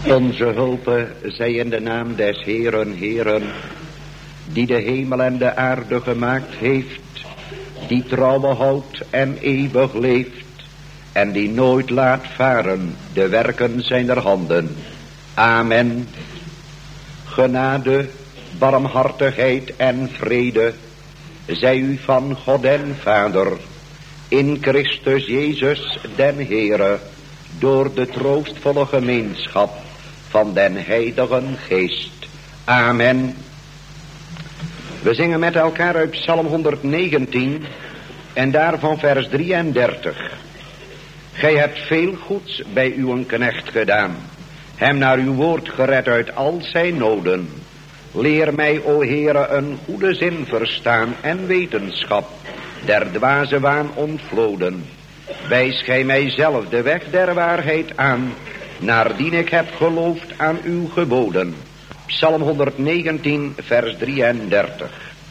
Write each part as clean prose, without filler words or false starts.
Onze hulpe zij in de naam des Heeren, Heeren, die de hemel en de aarde gemaakt heeft, die trouwe houdt en eeuwig leeft, en die nooit laat varen de werken zijner handen. Amen. Genade, barmhartigheid en vrede zij u van God en Vader, in Christus Jezus den Heere, door de troostvolle gemeenschap van den Heiligen Geest. Amen. We zingen met elkaar uit Psalm 119 en daarvan vers 33. Gij hebt veel goeds bij uw knecht gedaan, hem naar uw woord gered uit al zijn noden. Leer mij, o Heere, een goede zin verstaan en wetenschap, der dwaze waan ontvloden. Wijs gij mij zelf de weg der waarheid aan, naardien ik heb geloofd aan uw geboden. Psalm 119, vers 33.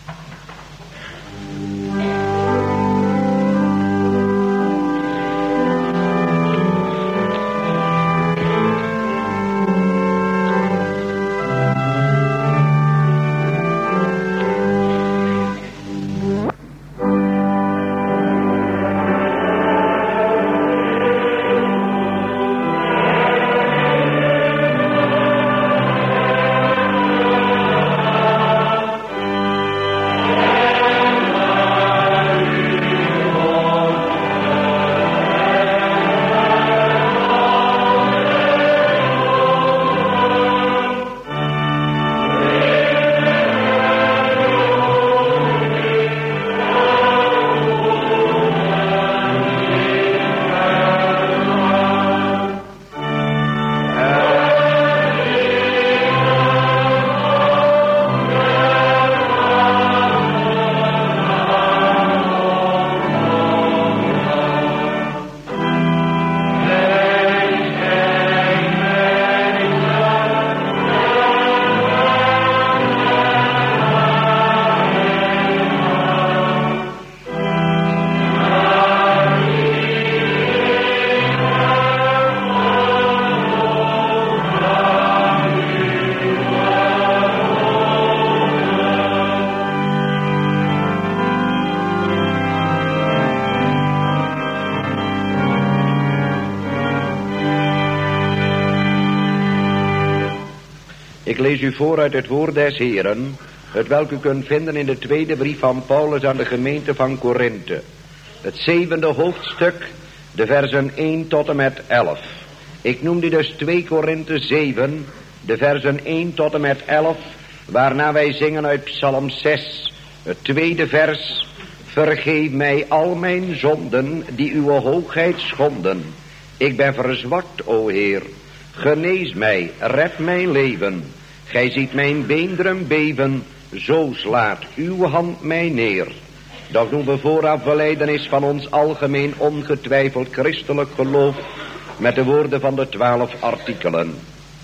Ik lees u voor uit het woord des Heeren, het welk u kunt vinden in de tweede brief van Paulus aan de gemeente van Korinthe. Het 7e hoofdstuk, de versen 1 tot en met 11. Ik noem die dus 2 Korinthe 7, de versen 1 tot en met 11, waarna wij zingen uit Psalm 6, het 2e vers. Vergeef mij al mijn zonden die uw hoogheid schonden. Ik ben verzwakt, o Heer. Genees mij, red mijn leven. Gij ziet mijn beenderen beven, zo slaat uw hand mij neer. Dat doen we vooraf belijdenis van ons algemeen ongetwijfeld christelijk geloof met de woorden van de 12 artikelen.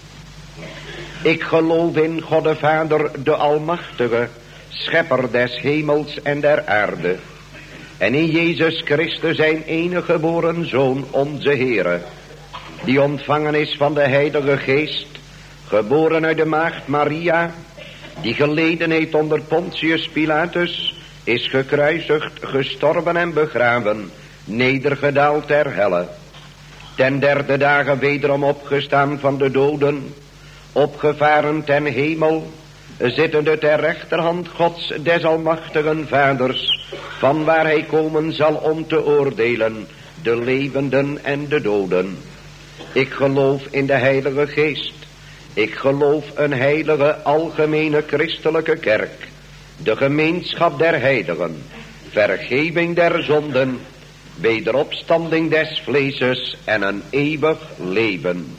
Ik geloof in God de Vader, de Almachtige, schepper des hemels en der aarde. En in Jezus Christus zijn enige geboren Zoon, onze Heere, die ontvangen is van de Heilige Geest, geboren uit de maagd Maria, die geleden heeft onder Pontius Pilatus, is gekruisigd, gestorven en begraven, nedergedaald ter helle. Ten 3e dagen wederom opgestaan van de doden, opgevaren ten hemel, zittende ter rechterhand Gods des almachtigen Vaders, van waar hij komen zal om te oordelen, de levenden en de doden. Ik geloof in de Heilige Geest. Ik geloof een heilige, algemene christelijke kerk, de gemeenschap der heiligen, vergeving der zonden, wederopstanding des vleeses en een eeuwig leven.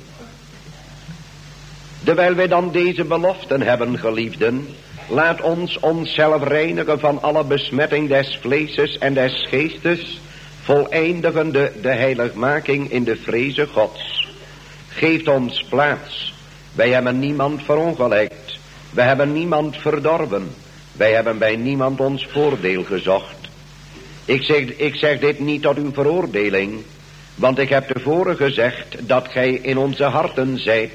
Terwijl wij dan deze beloften hebben, geliefden, laat ons onszelf reinigen van alle besmetting des vleeses en des geestes, voleindigende de heiligmaking in de vreze Gods. Geeft ons plaats. Wij hebben niemand verongelijkt. Wij hebben niemand verdorven. Wij hebben bij niemand ons voordeel gezocht. Ik zeg dit niet tot uw veroordeling, want ik heb tevoren gezegd dat gij in onze harten zijt,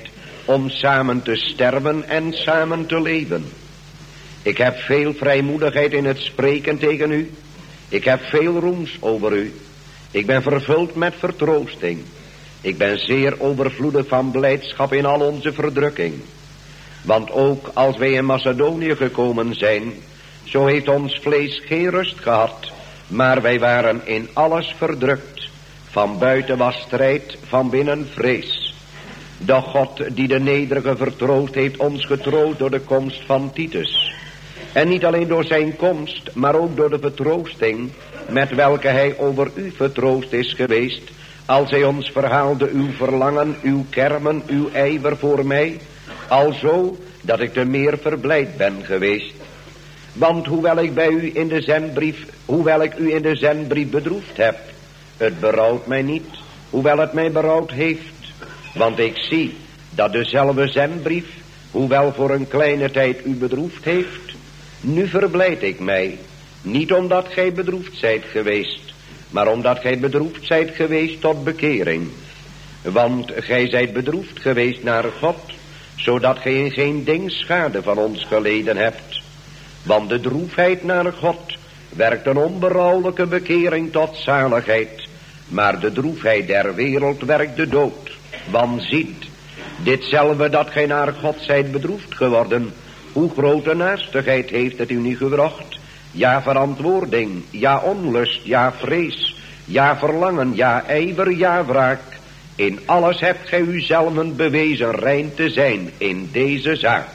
om samen te sterven en samen te leven. Ik heb veel vrijmoedigheid in het spreken tegen u. Ik heb veel roems over u. Ik ben vervuld met vertroosting. Ik ben zeer overvloedig van blijdschap in al onze verdrukking. Want ook als wij in Macedonië gekomen zijn, zo heeft ons vlees geen rust gehad, maar wij waren in alles verdrukt. Van buiten was strijd, van binnen vrees. Doch God die de nederige vertroost, heeft ons getroost door de komst van Titus. En niet alleen door zijn komst, maar ook door de vertroosting met welke hij over u vertroost is geweest, als hij ons verhaalde uw verlangen, uw kermen, uw ijver voor mij, alzo dat ik te meer verblijd ben geweest. Want hoewel ik u in de zendbrief bedroefd heb, het berouwt mij niet, hoewel het mij berouwd heeft. Want ik zie dat dezelfde zendbrief, hoewel voor een kleine tijd u bedroefd heeft, nu verblijd ik mij, niet omdat gij bedroefd zijt geweest, maar omdat gij bedroefd zijt geweest tot bekering. Want gij zijt bedroefd geweest naar God, zodat gij in geen ding schade van ons geleden hebt. Want de droefheid naar God werkt een onberouwelijke bekering tot zaligheid, maar de droefheid der wereld werkt de dood. Want ziet, ditzelfde dat gij naar God zijt bedroefd geworden, hoe grote naastigheid heeft het u niet gebracht? Ja, verantwoording, ja, onlust, ja, vrees, ja, verlangen, ja, ijver, ja, wraak. In alles hebt gij uzelven bewezen rein te zijn in deze zaak.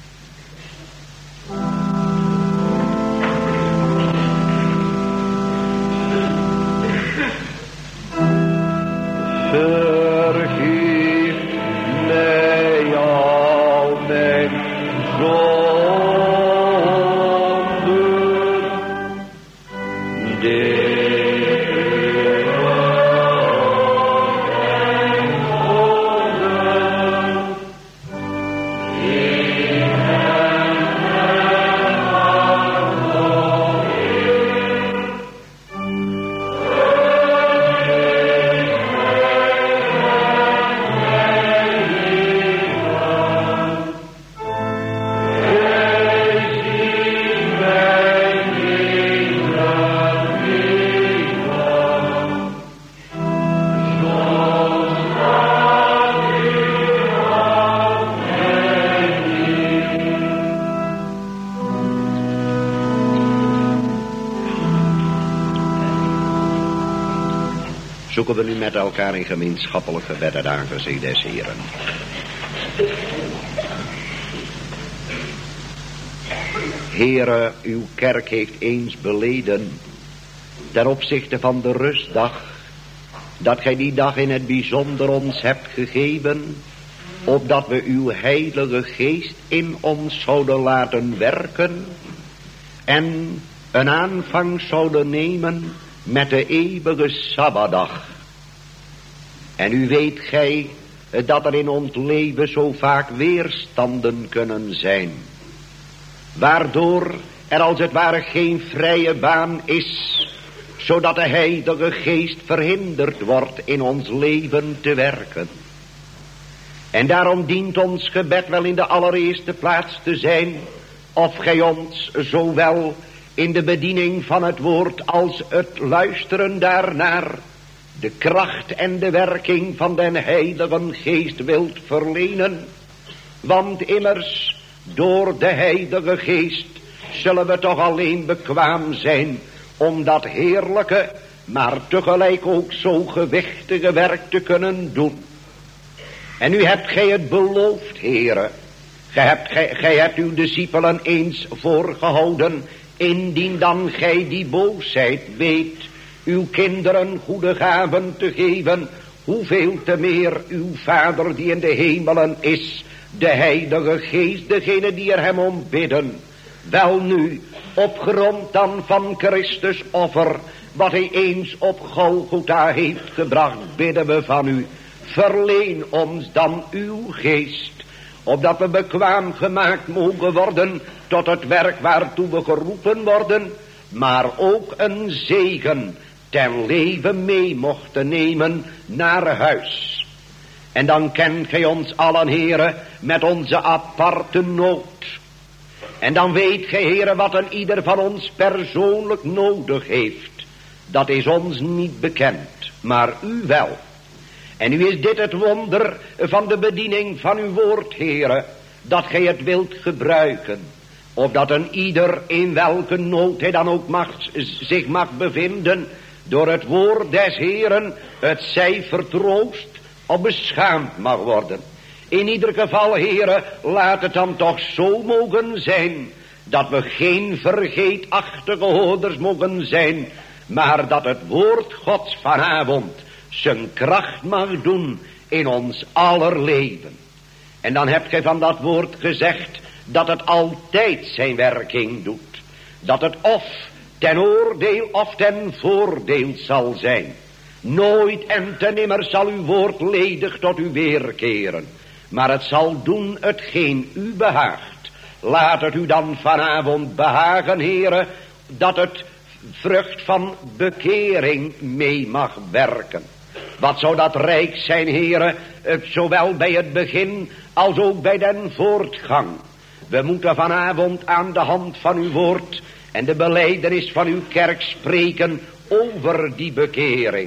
Vergeef mij al mijn zonden, zoeken we nu met elkaar in gemeenschappelijk gebed het aangezicht des Heren. Heere, uw kerk heeft eens beleden ten opzichte van de rustdag, dat gij die dag in het bijzonder ons hebt gegeven, opdat we uw heilige geest in ons zouden laten werken en een aanvang zouden nemen met de eeuwige Sabbatdag. En u weet gij dat er in ons leven zo vaak weerstanden kunnen zijn, waardoor er als het ware geen vrije baan is, zodat de heilige geest verhinderd wordt in ons leven te werken. En daarom dient ons gebed wel in de allereerste plaats te zijn, of gij ons zowel in de bediening van het woord als het luisteren daarnaar de kracht en de werking van den Heilige Geest wilt verlenen. Want immers door de Heilige Geest zullen we toch alleen bekwaam zijn om dat heerlijke, maar tegelijk ook zo gewichtige werk te kunnen doen. En nu hebt gij het beloofd, Heere. Gij hebt uw discipelen eens voorgehouden, indien dan gij die boosheid weet uw kinderen goede gaven te geven, hoeveel te meer uw Vader die in de hemelen is, de Heilige Geest, degene die er hem om bidden. Wel nu, op grond dan van Christus offer, wat hij eens op Golgotha heeft gebracht, bidden we van u, verleen ons dan uw geest, opdat we bekwaam gemaakt mogen worden tot het werk waartoe we geroepen worden, maar ook een zegen ten leven mee mochten nemen naar huis. En dan kent gij ons allen, Heere, met onze aparte nood. En dan weet gij, Heere, wat een ieder van ons persoonlijk nodig heeft. Dat is ons niet bekend, maar u wel. En nu is dit het wonder van de bediening van uw woord, Heere, dat gij het wilt gebruiken. Opdat een ieder in welke nood hij dan ook zich mag bevinden, door het woord des Heeren, het zij vertroost of beschaamd mag worden. In ieder geval, Heere, laat het dan toch zo mogen zijn, dat we geen vergeetachtige hoorders mogen zijn, maar dat het woord Gods vanavond zijn kracht mag doen in ons aller leven. En dan hebt gij van dat woord gezegd dat het altijd zijn werking doet. Dat het of ten oordeel of ten voordeel zal zijn. Nooit en ten nimmer zal uw woord ledig tot u weerkeren. Maar het zal doen hetgeen u behaagt. Laat het u dan vanavond behagen, Heere, dat het vrucht van bekering mee mag werken. Wat zou dat rijk zijn, Heere, zowel bij het begin als ook bij den voortgang. We moeten vanavond aan de hand van uw woord en de belijdenis van uw kerk spreken over die bekering.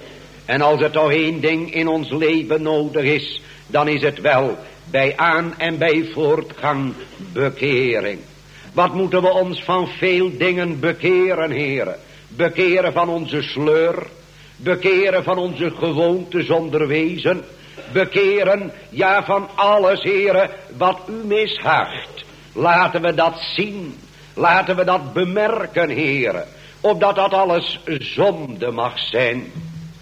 En als er toch één ding in ons leven nodig is, dan is het wel bij aan- en bij voortgang bekering. Wat moeten we ons van veel dingen bekeren, Heere? Bekeren van onze sleur, bekeren van onze gewoonte zonder wezen, bekeren, ja, van alles, Heere, wat u mishaagt. Laten we dat zien, laten we dat bemerken, Heere, opdat dat alles zonde mag zijn.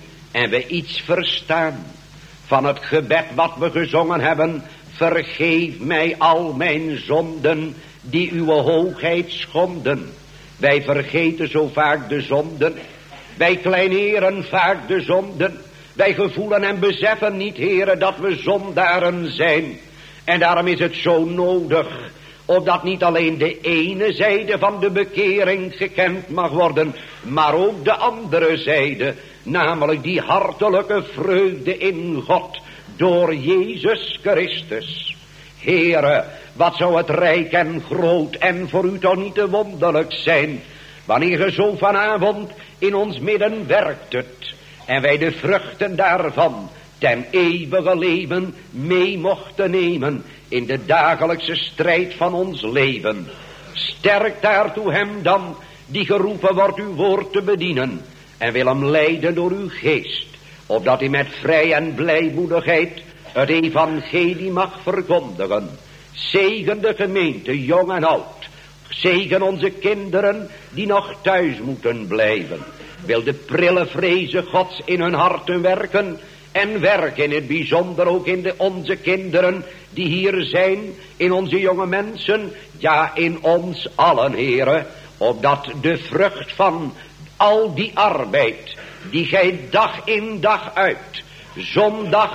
En we iets verstaan van het gebed wat we gezongen hebben: vergeef mij al mijn zonden die uw hoogheid schonden. Wij vergeten zo vaak de zonden. Wij kleineren vaak de zonden. Wij gevoelen en beseffen niet, Heere, dat we zondaren zijn. En daarom is het zo nodig, opdat niet alleen de ene zijde van de bekering gekend mag worden, maar ook de andere zijde, namelijk die hartelijke vreugde in God door Jezus Christus. Heere, wat zou het rijk en groot en voor u toch niet te wonderlijk zijn, wanneer ge zo vanavond in ons midden werkt het, en wij de vruchten daarvan ten eeuwige leven mee mochten nemen in de dagelijkse strijd van ons leven. Sterk daartoe hem dan die geroepen wordt uw woord te bedienen, en wil hem leiden door uw geest, opdat hij met vrij en blijmoedigheid het evangelie mag verkondigen. Zegen de gemeente, jong en oud. Zegen onze kinderen die nog thuis moeten blijven. Wil de prille vreze Gods in hun harten werken, en werk in het bijzonder ook in onze kinderen die hier zijn, in onze jonge mensen, ja, in ons allen, Heere, opdat de vrucht van al die arbeid die gij dag in dag uit, zondag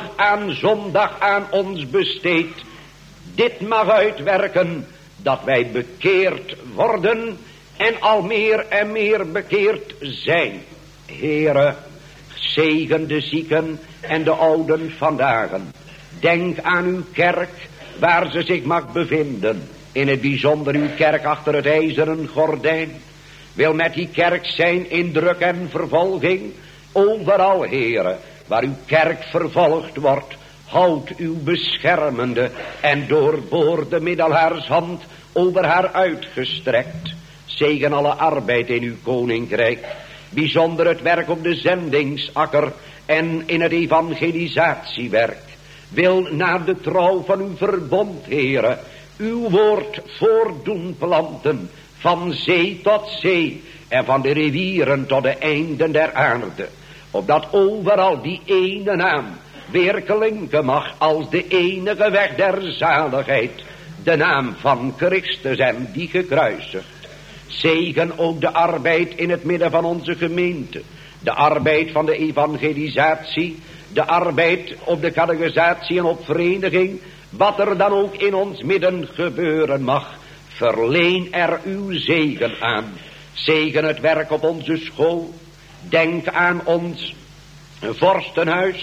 aan ons besteedt, dit mag uitwerken, dat wij bekeerd worden en al meer en meer bekeerd zijn. Heere, zegen de zieken en de ouden vandaag. Denk aan uw kerk waar ze zich mag bevinden. In het bijzonder uw kerk achter het ijzeren gordijn. Wil met die kerk zijn in druk en vervolging. Overal, Heere, waar uw kerk vervolgd wordt, houd uw beschermende en doorboorde middelhaarshand over haar uitgestrekt. Zegen alle arbeid in uw koninkrijk. Bijzonder het werk op de zendingsakker en in het evangelisatiewerk. Wil naar de trouw van uw verbond, Heere, uw woord voortdoen planten, van zee tot zee en van de rivieren tot de einden der aarde. Opdat overal die ene naam weer klinken mag als de enige weg der zaligheid, de naam van Christus en die gekruisigd. Zegen ook de arbeid in het midden van onze gemeente, de arbeid van de evangelisatie, de arbeid op de catechisatie en op vereniging, wat er dan ook in ons midden gebeuren mag, verleen er uw zegen aan. Zegen het werk op onze school, denk aan ons vorstenhuis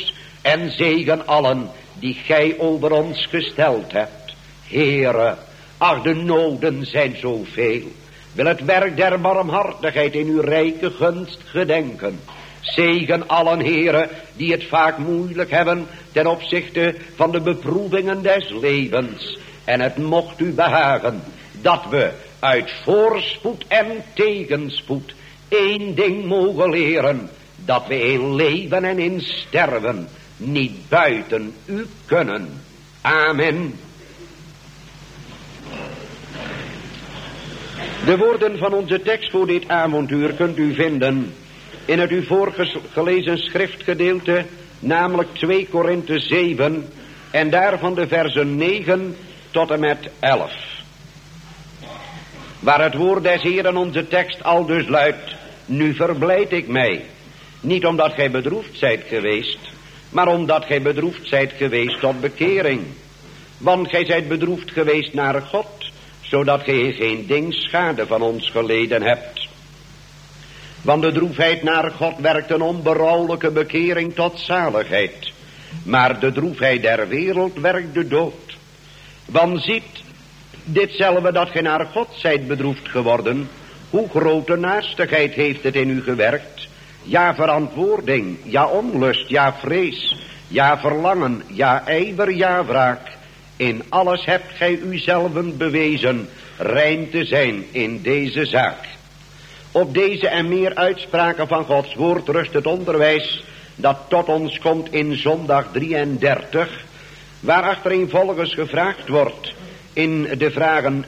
en zegen allen die gij over ons gesteld hebt. Heere, ach, de noden zijn zoveel. Wil het werk der barmhartigheid in uw rijke gunst gedenken. Zegen allen, Heere, die het vaak moeilijk hebben ten opzichte van de beproevingen des levens. En het mocht u behagen dat we uit voorspoed en tegenspoed één ding mogen leren: dat we in leven en in sterven niet buiten u kunnen. Amen. De woorden van onze tekst voor dit avontuur kunt u vinden in het u voorgelezen schriftgedeelte, namelijk 2 Korinthe 7 en daarvan de versen 9 tot en met 11. Waar het woord des Heeren onze tekst aldus luidt: nu verblijd ik mij, niet omdat gij bedroefd zijt geweest, maar omdat gij bedroefd zijt geweest tot bekering. Want gij zijt bedroefd geweest naar God, zodat gij geen ding schade van ons geleden hebt. Want de droefheid naar God werkt een onberouwelijke bekering tot zaligheid, maar de droefheid der wereld werkt de dood. Want ziet, ditzelfde dat gij naar God zijt bedroefd geworden, hoe grote naastigheid heeft het in u gewerkt. Ja, verantwoording, ja, onlust, ja, vrees, ja, verlangen, ja, ijver, ja, wraak. In alles hebt gij uzelven bewezen rein te zijn in deze zaak. Op deze en meer uitspraken van Gods woord rust het onderwijs dat tot ons komt in zondag 33, waar achtereenvolgens gevraagd wordt in de vragen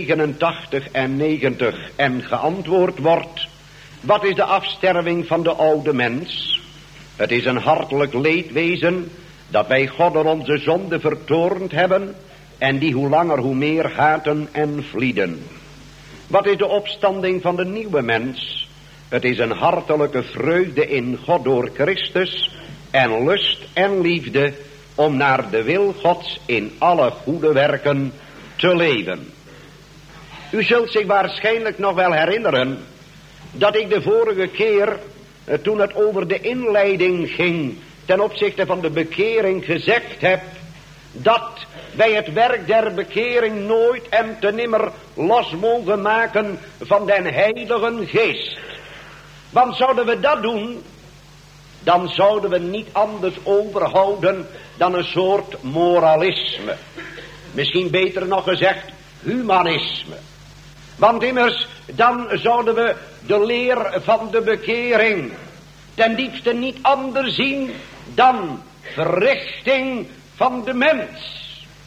89 en 90 en geantwoord wordt: wat is de afsterving van de oude mens? Het is een hartelijk leedwezen dat wij God door onze zonde vertoornd hebben en die hoe langer hoe meer haten en vlieden. Wat is de opstanding van de nieuwe mens? Het is een hartelijke vreugde in God door Christus en lust en liefde om naar de wil Gods in alle goede werken te leven. U zult zich waarschijnlijk nog wel herinneren dat ik de vorige keer, toen het over de inleiding ging ten opzichte van de bekering, gezegd heb dat wij het werk der bekering nooit en te nimmer los mogen maken van den Heilige Geest. Want zouden we dat doen, dan zouden we niet anders overhouden dan een soort moralisme. Misschien beter nog gezegd humanisme. Want immers, dan zouden we de leer van de bekering ten diepste niet anders zien dan verrichting van de mens.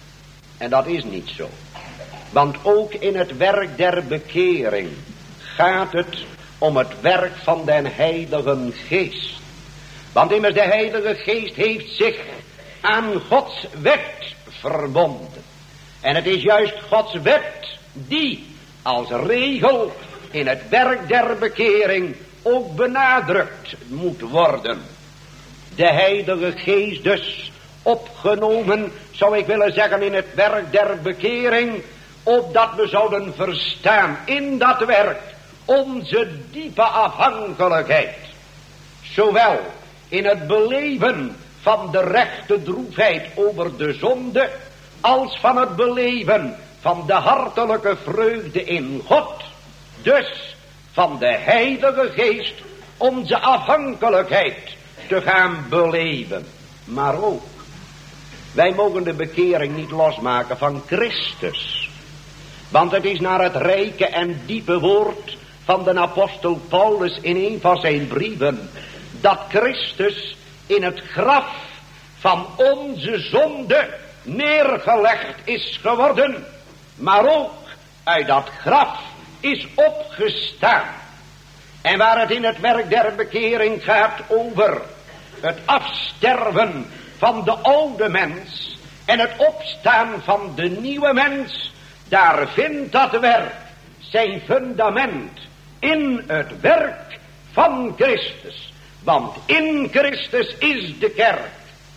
En dat is niet zo. Want ook in het werk der bekering gaat het om het werk van den Heilige Geest. Want immers de Heilige Geest heeft zich aan Gods wet verbonden. En het is juist Gods wet die als regel in het werk der bekering ook benadrukt moet worden. De Heilige Geest dus opgenomen, zou ik willen zeggen, in het werk der bekering, opdat we zouden verstaan in dat werk onze diepe afhankelijkheid. Zowel in het beleven van de rechte droefheid over de zonde, als van het beleven van de hartelijke vreugde in God, dus van de Heilige Geest onze afhankelijkheid te gaan beleven. Maar ook, wij mogen de bekering niet losmaken van Christus. Want het is naar het rijke en diepe woord van de apostel Paulus in een van zijn brieven, dat Christus in het graf van onze zonde neergelegd is geworden, maar ook uit dat graf is opgestaan. En waar het in het werk der bekering gaat over het afsterven van de oude mens en het opstaan van de nieuwe mens, daar vindt dat werk zijn fundament in het werk van Christus. Want in Christus is de kerk,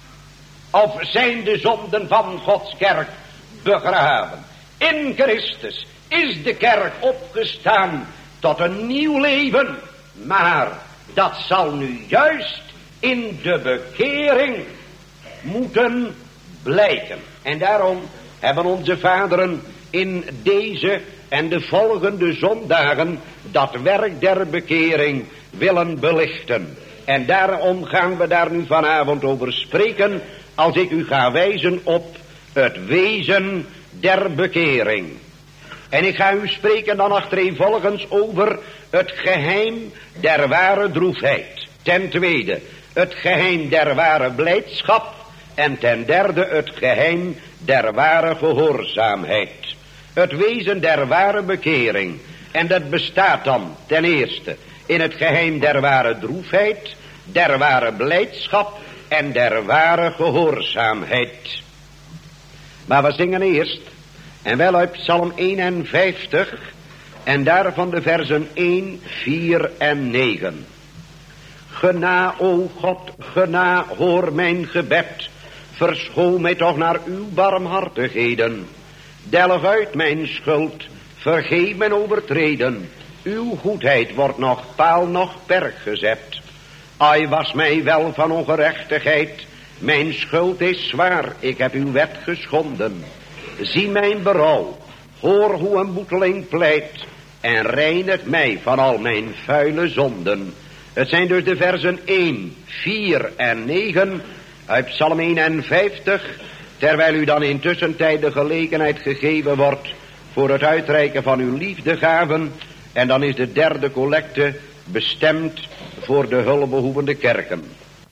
of zijn de zonden van Gods kerk begraven. In Christus is de kerk opgestaan tot een nieuw leven. Maar dat zal nu juist in de bekering moeten blijken. En daarom hebben onze vaderen in deze en de volgende zondagen dat werk der bekering willen belichten. En daarom gaan we daar nu vanavond over spreken, als ik u ga wijzen op het wezen der bekering. En ik ga u spreken dan achtereenvolgens over het geheim der ware droefheid. Ten tweede het geheim der ware blijdschap. En ten derde het geheim der ware gehoorzaamheid. Het wezen der ware bekering. En dat bestaat dan ten eerste in het geheim der ware droefheid, der ware blijdschap en der ware gehoorzaamheid. Maar we zingen eerst, en wel uit Psalm 51, en daarvan de versen 1, 4 en 9. Gena, o God, gena, hoor mijn gebed. Verschoon mij toch naar uw barmhartigheden. Delg uit mijn schuld, vergeef mijn overtreden. Uw goedheid wordt nog paal, nog perk gezet. Ai, was mij wel van ongerechtigheid. Mijn schuld is zwaar, ik heb uw wet geschonden. Zie mijn berouw, hoor hoe een boeteling pleit. En reinig mij van al mijn vuile zonden. Het zijn dus de versen 1, 4 en 9 uit Psalm 51. Terwijl u dan intussen tijd de gelegenheid gegeven wordt voor het uitreiken van uw liefdegaven. En dan is de derde collecte bestemd voor de hulpbehoevende kerken.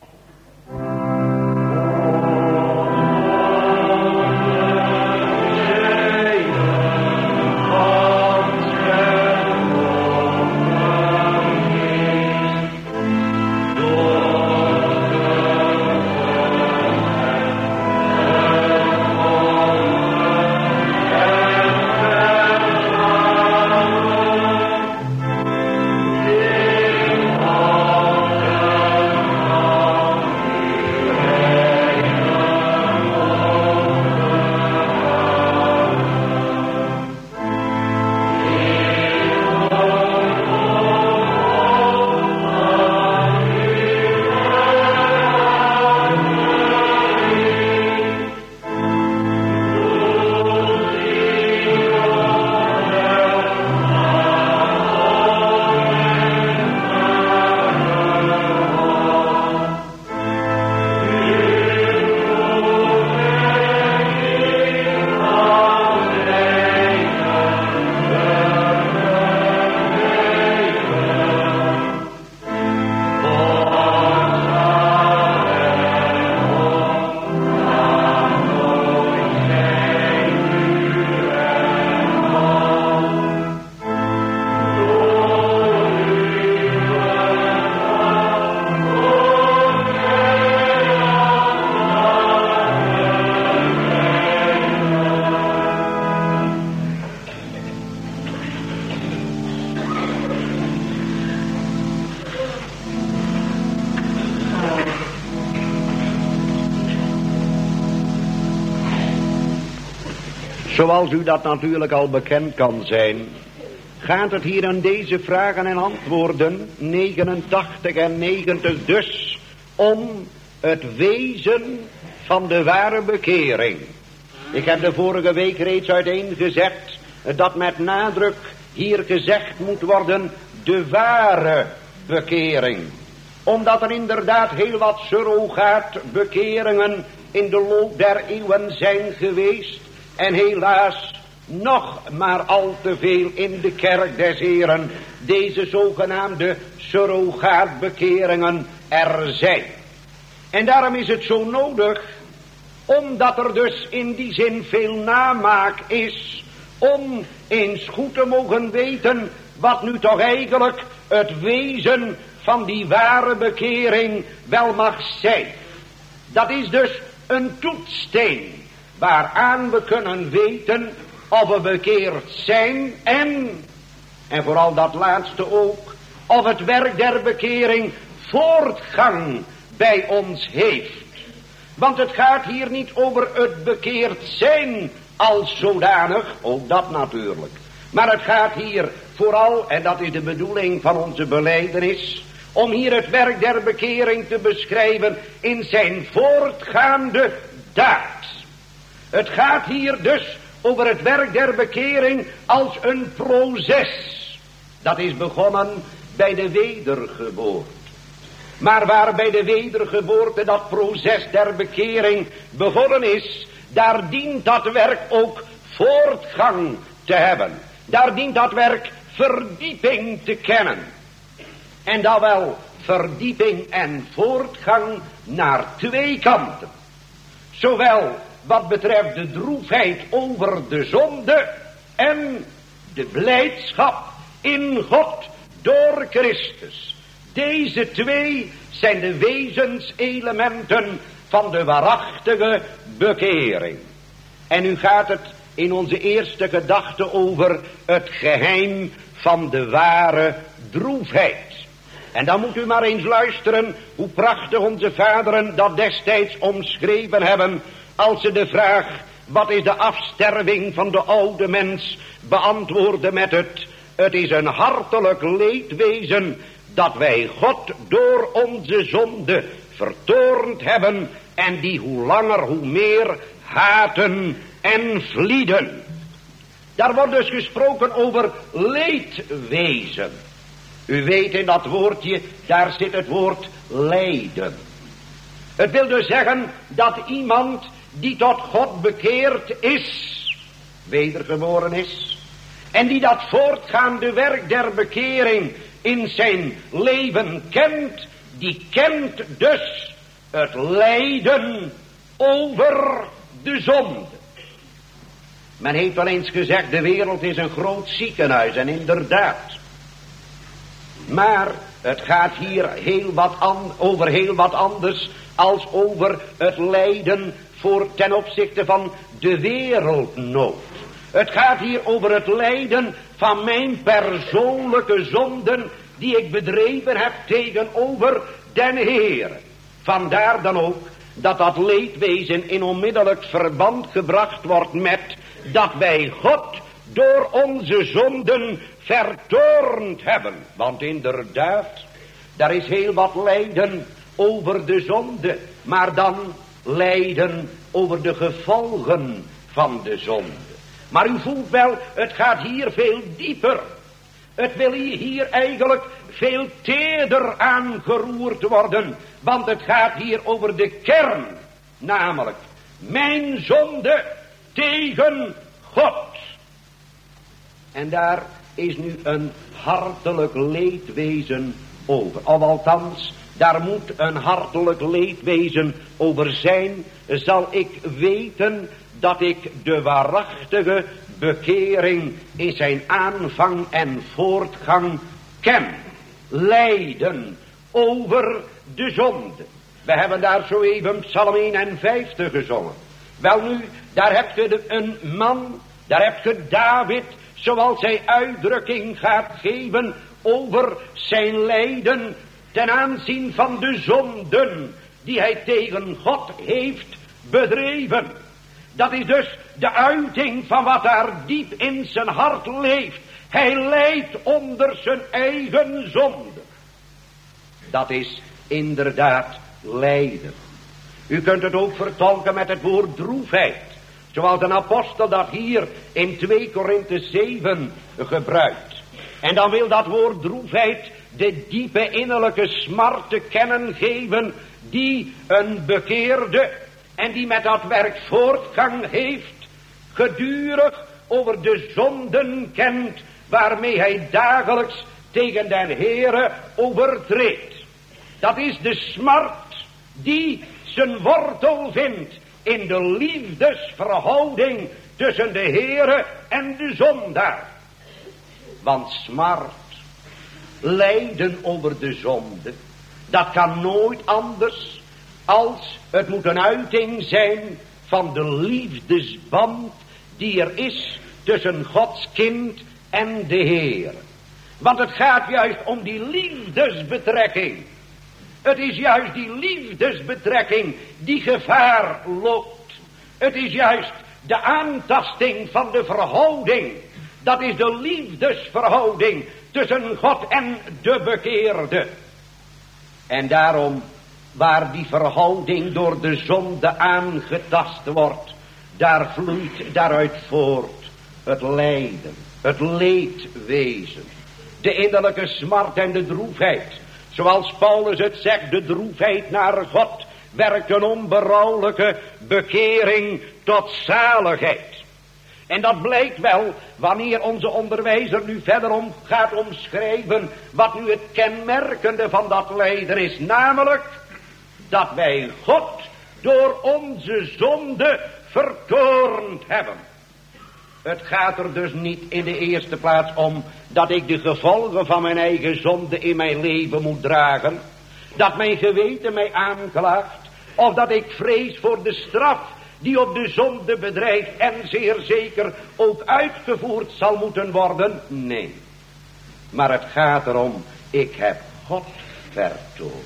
Zoals u dat natuurlijk al bekend kan zijn, gaat het hier aan deze vragen en antwoorden, 89 en 90 dus, om het wezen van de ware bekering. Ik heb de vorige week reeds uiteengezet dat met nadruk hier gezegd moet worden de ware bekering. Omdat er inderdaad heel wat surrogaatbekeringen in de loop der eeuwen zijn geweest. En helaas nog maar al te veel in de kerk des Heren deze zogenaamde surrogaatbekeringen er zijn. En daarom is het zo nodig, omdat er dus in die zin veel namaak is, om eens goed te mogen weten wat nu toch eigenlijk het wezen van die ware bekering wel mag zijn. Dat is dus een toetssteen waaraan we kunnen weten of we bekeerd zijn en vooral dat laatste ook, of het werk der bekering voortgang bij ons heeft. Want het gaat hier niet over het bekeerd zijn als zodanig, ook dat natuurlijk. Maar het gaat hier vooral, en dat is de bedoeling van onze belijdenis, om hier het werk der bekering te beschrijven in zijn voortgaande daad. Het gaat hier dus over het werk der bekering als een proces. Dat is begonnen bij de wedergeboorte. Maar waar bij de wedergeboorte dat proces der bekering begonnen is, daar dient dat werk ook voortgang te hebben. Daar dient dat werk verdieping te kennen. En dan wel verdieping en voortgang naar twee kanten. Zowel wat betreft de droefheid over de zonde en de blijdschap in God door Christus. Deze twee zijn de wezenselementen van de waarachtige bekering. En nu gaat het in onze eerste gedachte over het geheim van de ware droefheid. En dan moet u maar eens luisteren hoe prachtig onze vaderen dat destijds omschreven hebben, als ze de vraag, wat is de afsterving van de oude mens, beantwoorden met het is een hartelijk leedwezen dat wij God door onze zonde vertoornd hebben en die hoe langer hoe meer haten en vlieden. Daar wordt dus gesproken over leedwezen. U weet, in dat woordje, daar zit het woord lijden. Het wil dus zeggen dat iemand die tot God bekeerd is, wedergeboren is, en die dat voortgaande werk der bekering in zijn leven kent, die kent dus het lijden over de zonde. Men heeft wel eens gezegd, de wereld is een groot ziekenhuis, en inderdaad. Maar het gaat hier over heel wat anders als over het lijden ten opzichte van de wereldnood. Het gaat hier over het lijden van mijn persoonlijke zonden die ik bedreven heb tegenover den Heer. Vandaar dan ook dat leedwezen in onmiddellijk verband gebracht wordt met dat wij God door onze zonden vertoornd hebben. Want inderdaad, daar is heel wat lijden over de zonde, maar dan lijden over de gevolgen van de zonde. Maar u voelt wel, het gaat hier veel dieper. Het wil hier eigenlijk veel teerder aangeroerd worden. Want het gaat hier over de kern. Namelijk, mijn zonde tegen God. En daar is nu een hartelijk leedwezen over. Of althans, daar moet een hartelijk leedwezen over zijn. Zal ik weten dat ik de waarachtige bekering in zijn aanvang en voortgang ken. Lijden over de zonde. We hebben daar zo even Psalm 51 gezongen. Wel nu, daar heb je een man, daar heb je David, zoals hij uitdrukking gaat geven over zijn lijden ten aanzien van de zonden die hij tegen God heeft bedreven. Dat is dus de uiting van wat daar diep in zijn hart leeft. Hij lijdt onder zijn eigen zonde. Dat is inderdaad lijden. U kunt het ook vertolken met het woord droefheid. Zoals een apostel dat hier in 2 Korinthe 7 gebruikt. En dan wil dat woord droefheid de diepe innerlijke smart te kennen geven die een bekeerde en die met dat werk voortgang heeft, gedurig over de zonden kent waarmee hij dagelijks tegen den Heere overtreedt. Dat is de smart die zijn wortel vindt in de liefdesverhouding tussen de Heere en de zondaar. Want smart, lijden over de zonde, dat kan nooit anders als het moet een uiting zijn van de liefdesband die er is tussen Gods kind en de Heer. Want het gaat juist om die liefdesbetrekking. Het is juist die liefdesbetrekking die gevaar loopt. Het is juist de aantasting van de verhouding. Dat is de liefdesverhouding tussen God en de bekeerde. En daarom, waar die verhouding door de zonde aangetast wordt, daar vloeit daaruit voort het lijden, het leedwezen, de innerlijke smart en de droefheid. Zoals Paulus het zegt, de droefheid naar God werkt een onberouwelijke bekering tot zaligheid. En dat blijkt wel wanneer onze onderwijzer nu verder gaat omschrijven wat nu het kenmerkende van dat lijden is. Namelijk dat wij God door onze zonde vertoornd hebben. Het gaat er dus niet in de eerste plaats om dat ik de gevolgen van mijn eigen zonde in mijn leven moet dragen. Dat mijn geweten mij aanklaagt. Of dat ik vrees voor de straf die op de zonde bedreigt en zeer zeker ook uitgevoerd zal moeten worden. Nee. Maar het gaat erom, ik heb God vertoornd.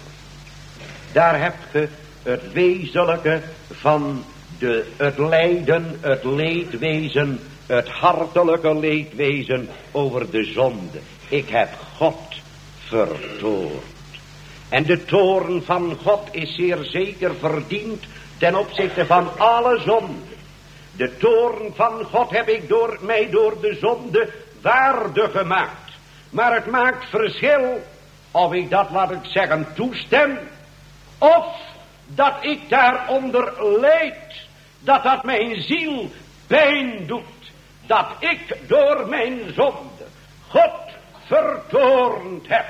Daar heb je het wezenlijke van het lijden, het leedwezen, het hartelijke leedwezen over de zonde. Ik heb God vertoornd. En de toorn van God is zeer zeker verdiend ten opzichte van alle zonde. De toorn van God heb ik mij door de zonde waardig gemaakt. Maar het maakt verschil of ik dat, laat ik zeggen, toestem, of dat ik daaronder lijd, dat mijn ziel pijn doet, dat ik door mijn zonde God vertoornd heb.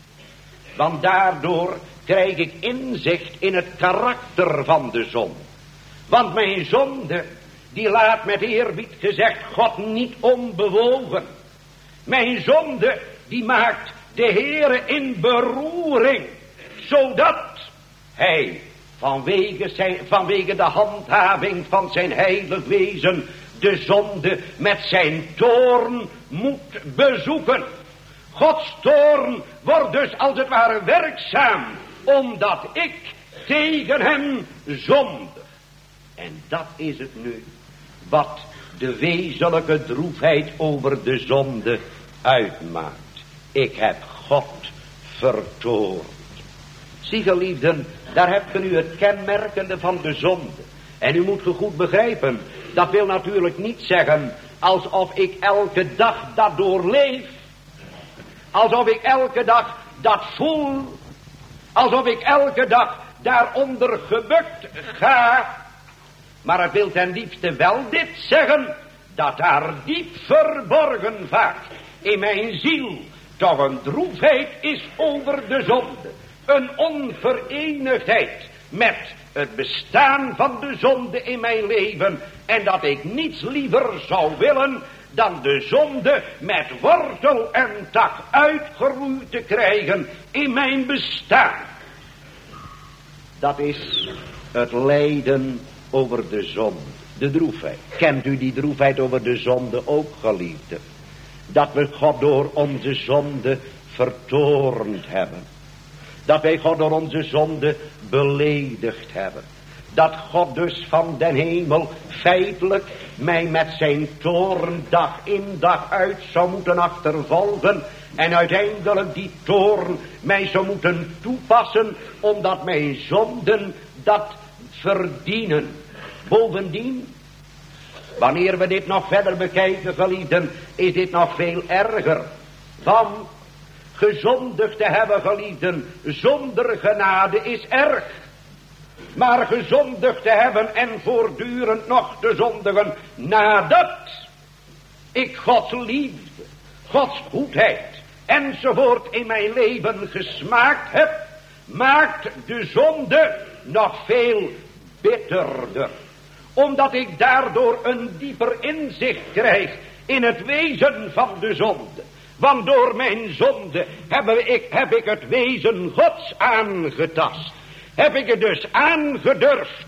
Want daardoor krijg ik inzicht in het karakter van de zonde. Want mijn zonde, die laat met eerbied gezegd God niet onbewogen. Mijn zonde, die maakt de Heere in beroering, zodat hij vanwege de handhaving van zijn heilig wezen de zonde met zijn toorn moet bezoeken. Gods toorn wordt dus als het ware werkzaam, omdat ik tegen hem zonde. En dat is het nu, wat de wezenlijke droefheid over de zonde uitmaakt. Ik heb God vertoornd. Zie geliefden, daar hebt u nu het kenmerkende van de zonde. En u moet goed begrijpen, dat wil natuurlijk niet zeggen alsof ik elke dag dat doorleef. Alsof ik elke dag dat voel. Alsof ik elke dag daaronder gebukt ga. Maar het wil ten diepste wel dit zeggen, dat daar diep verborgen vaak in mijn ziel toch een droefheid is over de zonde. Een onverenigdheid met het bestaan van de zonde in mijn leven. En dat ik niets liever zou willen dan de zonde met wortel en tak uitgeroeid te krijgen in mijn bestaan. Dat is het lijden over de zonde, de droefheid. Kent u die droefheid over de zonde ook, geliefde? Dat we God door onze zonde vertoornd hebben. Dat wij God door onze zonde beledigd hebben. Dat God dus van den hemel feitelijk mij met zijn toorn dag in dag uit zou moeten achtervolgen. En uiteindelijk die toorn mij zou moeten toepassen, omdat mijn zonden dat verdienen. Bovendien, wanneer we dit nog verder bekijken, geliefden, is dit nog veel erger. Want gezondigd te hebben, geliefden, zonder genade is erg. Maar gezondigd te hebben en voortdurend nog te zondigen nadat ik Gods liefde, Gods goedheid enzovoort in mijn leven gesmaakt heb, maakt de zonde nog veel bitterder. Omdat ik daardoor een dieper inzicht krijg in het wezen van de zonde. Want door mijn zonde heb ik het wezen Gods aangetast. Heb ik het dus aangedurfd.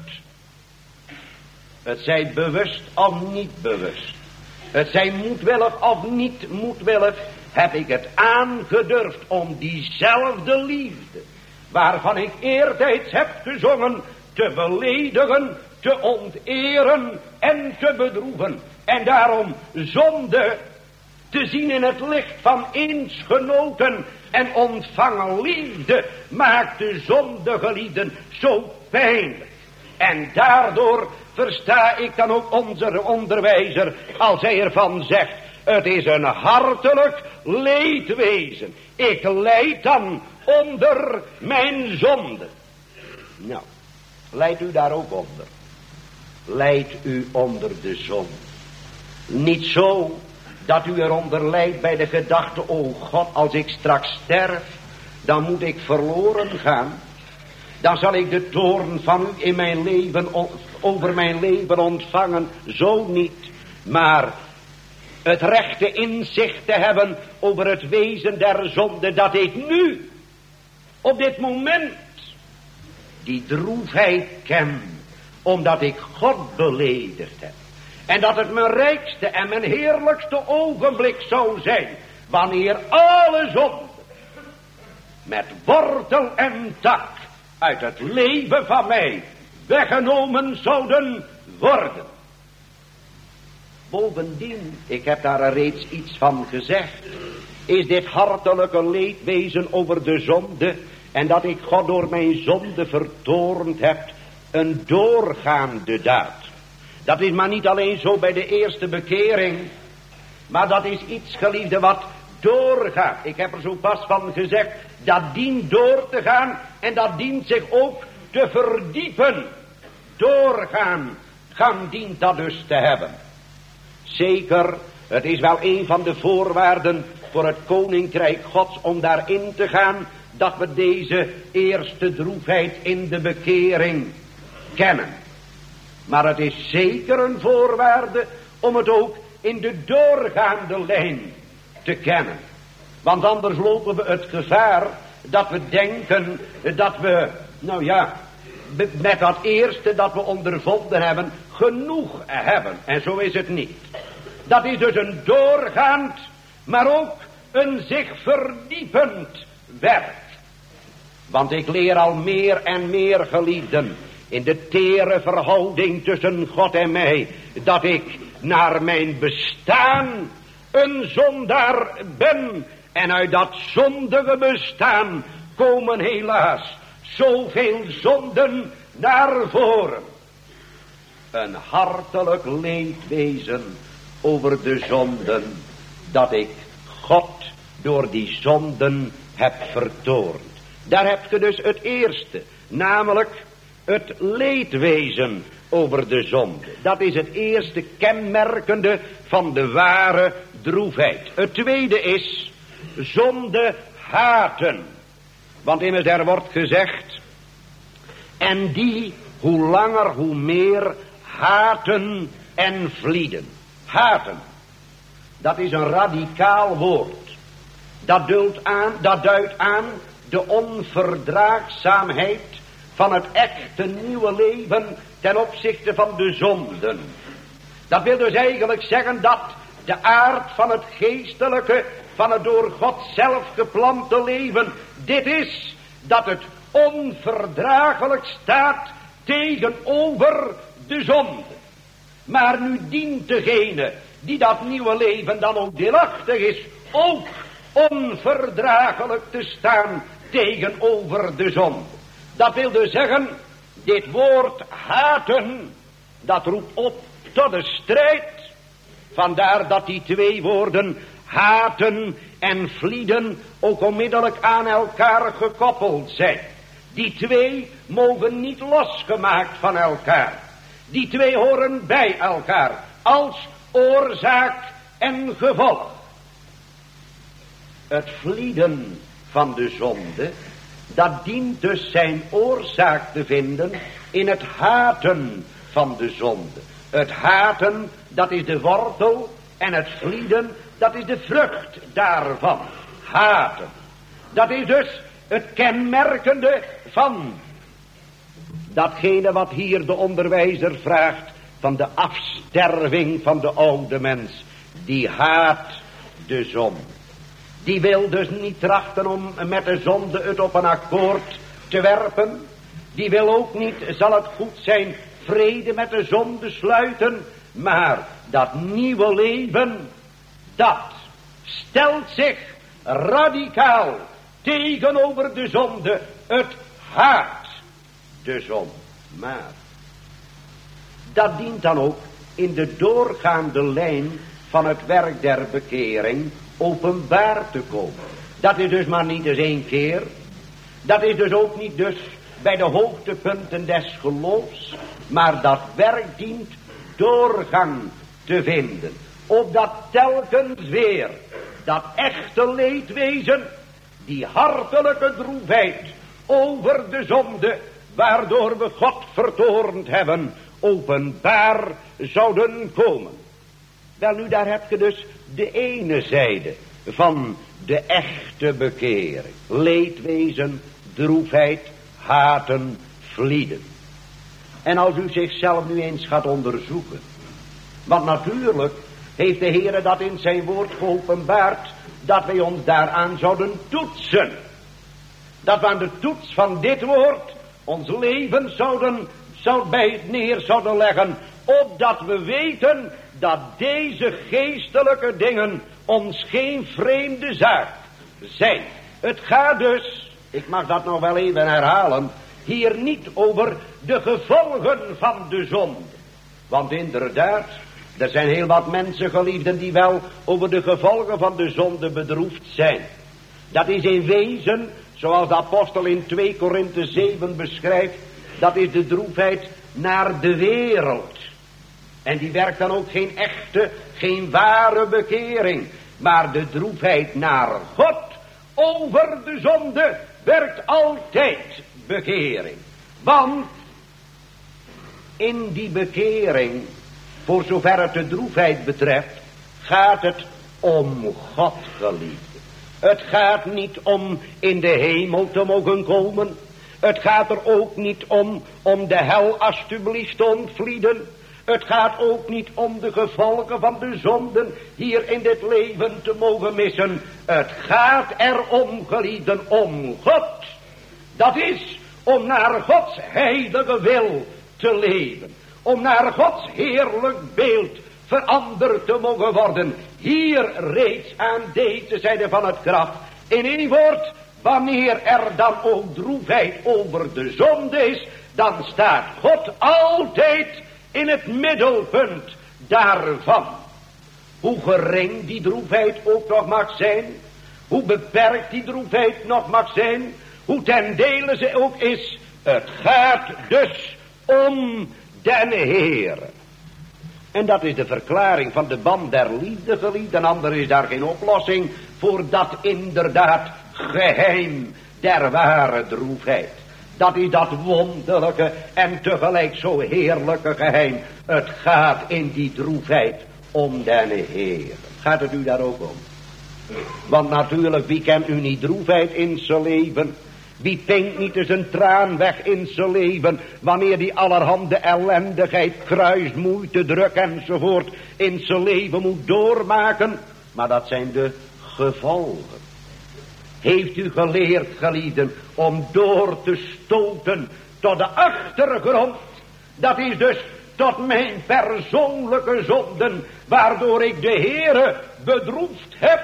Het zij bewust of niet bewust. Het zij moedwillig of niet moedwillig. Heb ik het aangedurfd om diezelfde liefde, waarvan ik eertijds heb gezongen, te beledigen, te onteren en te bedroeven. En daarom zonde te zien in het licht van eens genoten en ontvangen liefde, maakt de zondige lieden zo pijnlijk. En daardoor versta ik dan ook onze onderwijzer, als hij ervan zegt, het is een hartelijk leedwezen. Ik lijd dan onder mijn zonde. Nou, lijdt u daar ook onder? Lijdt u onder de zonde? Niet zo dat u eronder lijdt bij de gedachte, o God, als ik straks sterf, dan moet ik verloren gaan. Dan zal ik de toorn van u in mijn leven, over mijn leven ontvangen. Zo niet. Maar het rechte inzicht te hebben over het wezen der zonde, dat ik nu, op dit moment, die droefheid ken, omdat ik God beledigd heb. En dat het mijn rijkste en mijn heerlijkste ogenblik zou zijn, wanneer alle zonden met wortel en tak uit het leven van mij weggenomen zouden worden. Bovendien, ik heb daar reeds iets van gezegd, is dit hartelijke leedwezen over de zonde en dat ik God door mijn zonde vertoornd heb, een doorgaande daad. Dat is maar niet alleen zo bij de eerste bekering, maar dat is iets, geliefde, wat doorgaat. Ik heb er zo pas van gezegd, dat dient door te gaan en dat dient zich ook te verdiepen. Doorgaan, gang dient dat dus te hebben. Zeker, het is wel een van de voorwaarden voor het koninkrijk Gods om daarin te gaan, dat we deze eerste droefheid in de bekering kennen. Maar het is zeker een voorwaarde om het ook in de doorgaande lijn te kennen. Want anders lopen we het gevaar dat we denken dat we, nou ja, met dat eerste dat we ondervonden hebben, genoeg hebben. En zo is het niet. Dat is dus een doorgaand, maar ook een zich verdiepend werk. Want ik leer al meer en meer, geliefden, in de tere verhouding tussen God en mij, dat ik naar mijn bestaan een zondaar ben. En uit dat zondige bestaan komen helaas zoveel zonden naar voren. Een hartelijk leedwezen over de zonden, dat ik God door die zonden heb vertoornd. Daar heb je dus het eerste, namelijk het leedwezen over de zonde. Dat is het eerste kenmerkende van de ware droefheid. Het tweede is zonde haten. Want immers er wordt gezegd, en die hoe langer hoe meer haten en vlieden. Haten, dat is een radicaal woord. Dat duidt aan de onverdraagzaamheid van het echte nieuwe leven ten opzichte van de zonden. Dat wil dus eigenlijk zeggen dat de aard van het geestelijke, van het door God zelf geplante leven, dit is, dat het onverdraaglijk staat tegenover de zonde. Maar nu dient degene die dat nieuwe leven dan ook deelachtig is, ook onverdraaglijk te staan tegenover de zonde. Dat wil dus zeggen, dit woord haten, dat roept op tot de strijd. Vandaar dat die twee woorden haten en vlieden ook onmiddellijk aan elkaar gekoppeld zijn. Die twee mogen niet losgemaakt van elkaar. Die twee horen bij elkaar als oorzaak en gevolg. Het vlieden van de zonde, dat dient dus zijn oorzaak te vinden in het haten van de zonde. Het haten, dat is de wortel, en het vlieden, dat is de vrucht daarvan. Haten. Dat is dus het kenmerkende van datgene wat hier de onderwijzer vraagt, van de afsterving van de oude mens. Die haat de zonde. Die wil dus niet trachten om met de zonde het op een akkoord te werpen. Die wil ook niet, zal het goed zijn, vrede met de zonde sluiten. Maar dat nieuwe leven, dat stelt zich radicaal tegenover de zonde. Het haat de zonde. Maar dat dient dan ook in de doorgaande lijn van het werk der bekering openbaar te komen. Dat is dus maar niet eens 1 keer. Dat is dus ook niet dus bij de hoogtepunten des geloofs. Maar dat werk dient doorgang te vinden. Opdat telkens weer dat echte leedwezen, die hartelijke droefheid over de zonde, waardoor we God vertoornd hebben, openbaar zouden komen. Wel nu, daar heb je dus de ene zijde van de echte bekering. Leedwezen, droefheid, haten, vlieden. En als u zichzelf nu eens gaat onderzoeken. Want natuurlijk heeft de Heere dat in zijn woord geopenbaard, dat wij ons daaraan zouden toetsen. Dat we aan de toets van dit woord ons leven neer zouden leggen, opdat we weten dat deze geestelijke dingen ons geen vreemde zaak zijn. Het gaat dus, ik mag dat nog wel even herhalen, hier niet over de gevolgen van de zonde. Want inderdaad, er zijn heel wat mensen, geliefden, die wel over de gevolgen van de zonde bedroefd zijn. Dat is in wezen, zoals de apostel in 2 Korinthe 7 beschrijft, dat is de droefheid naar de wereld. En die werkt dan ook geen echte, geen ware bekering. Maar de droefheid naar God over de zonde werkt altijd bekering. Want in die bekering, voor zover het de droefheid betreft, gaat het om God, geliefde. Het gaat niet om in de hemel te mogen komen. Het gaat er ook niet om de hel alsjeblieft te ontvlieden. Het gaat ook niet om de gevolgen van de zonden hier in dit leven te mogen missen. Het gaat erom, geliefden, om God. Dat is om naar Gods heilige wil te leven. Om naar Gods heerlijk beeld veranderd te mogen worden. Hier reeds aan deze zijde van het graf. In één woord, wanneer er dan ook droefheid over de zonde is, dan staat God altijd in het middelpunt daarvan. Hoe gering die droefheid ook nog mag zijn, hoe beperkt die droefheid nog mag zijn, hoe ten dele ze ook is, het gaat dus om den Heere. En dat is de verklaring van de band der liefde, geliefd. En anders is daar geen oplossing voor dat inderdaad geheim der ware droefheid. Dat is dat wonderlijke en tegelijk zo heerlijke geheim. Het gaat in die droefheid om den Heer. Gaat het u daar ook om? Want natuurlijk, wie kent u niet droefheid in zijn leven? Wie pinkt niet eens een traan weg in zijn leven, wanneer die allerhande ellendigheid, kruis, moeite, druk enzovoort in zijn leven moet doormaken? Maar dat zijn de gevolgen. Heeft u geleerd, geliefden, om door te stoten tot de achtergrond? Dat is dus tot mijn persoonlijke zonden, waardoor ik de Heere bedroefd heb.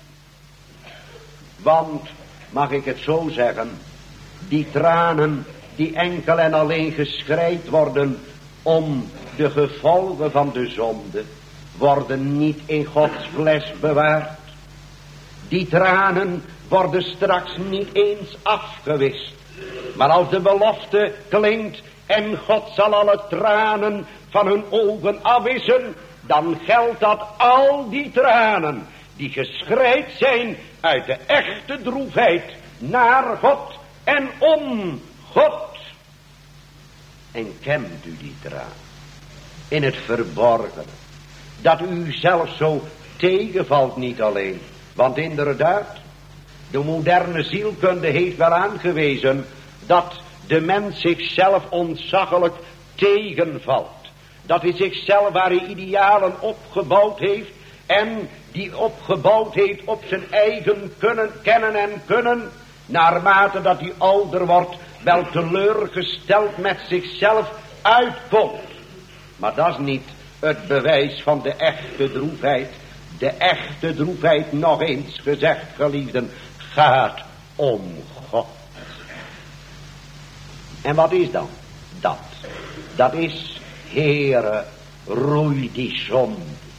Want, mag ik het zo zeggen, die tranen die enkel en alleen geschreid worden om de gevolgen van de zonde, worden niet in Gods fles bewaard. Die tranen worden straks niet eens afgewist. Maar als de belofte klinkt en God zal alle tranen van hun ogen afwissen, dan geldt dat al die tranen die geschreid zijn uit de echte droefheid naar God en om God. En kent u die traan in het verborgene, dat u zelf zo tegenvalt niet alleen. Want inderdaad, de moderne zielkunde heeft wel aangewezen dat de mens zichzelf ontzaglijk tegenvalt. Dat hij zichzelf waar hij idealen opgebouwd heeft en die opgebouwd heeft op zijn eigen kennen en kunnen, naarmate dat hij ouder wordt, wel teleurgesteld met zichzelf uitkomt. Maar dat is niet het bewijs van de echte droefheid. de echte droefheid, nog eens gezegd, geliefden, gaat om God. En wat is dan dat? Dat is, Heere, roei die zonde,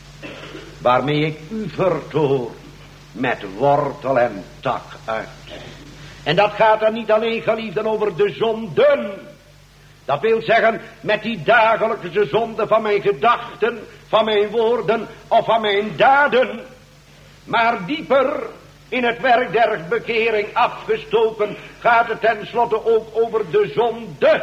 waarmee ik u vertoor, met wortel en tak uit. En dat gaat dan niet alleen, geliefden, over de zonden. Dat wil zeggen, met die dagelijkse zonde van mijn gedachten, van mijn woorden of van mijn daden. Maar dieper in het werk der bekering afgestoken gaat het tenslotte ook over de zonde.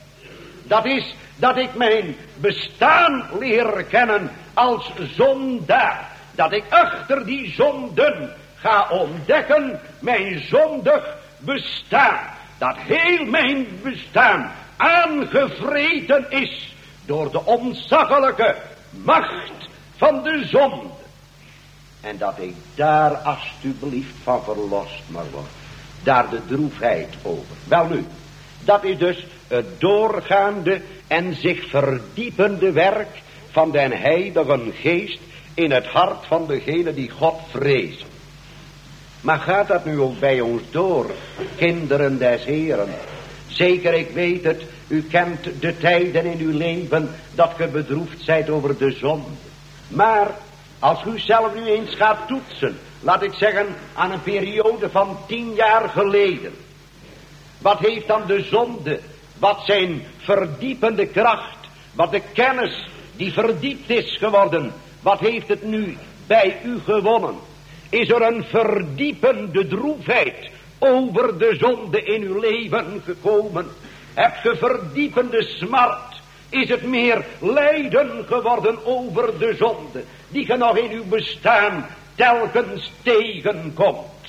Dat is dat ik mijn bestaan leer kennen als zondaar. Dat ik achter die zonden ga ontdekken mijn zondig bestaan. Dat heel mijn bestaan aangevreten is door de ontzaglijke macht van de zonde. En dat ik daar alstublieft van verlost mag worden. Daar de droefheid over. Welnu, dat is dus het doorgaande en zich verdiepende werk van den Heilige Geest in het hart van degene die God vrezen. Maar gaat dat nu ook bij ons door, kinderen des Heren? Zeker, ik weet het, u kent de tijden in uw leven dat ge bedroefd zijt over de zonde. Maar als u zelf nu eens gaat toetsen, laat ik zeggen aan een periode van 10 jaar geleden. Wat heeft dan de zonde, wat zijn verdiepende kracht, wat de kennis die verdiept is geworden, wat heeft het nu bij u gewonnen? Is er een verdiepende droefheid over de zonde in uw leven gekomen? Heb je verdiepende smart? Is het meer lijden geworden over de zonde, die je nog in uw bestaan telkens tegenkomt?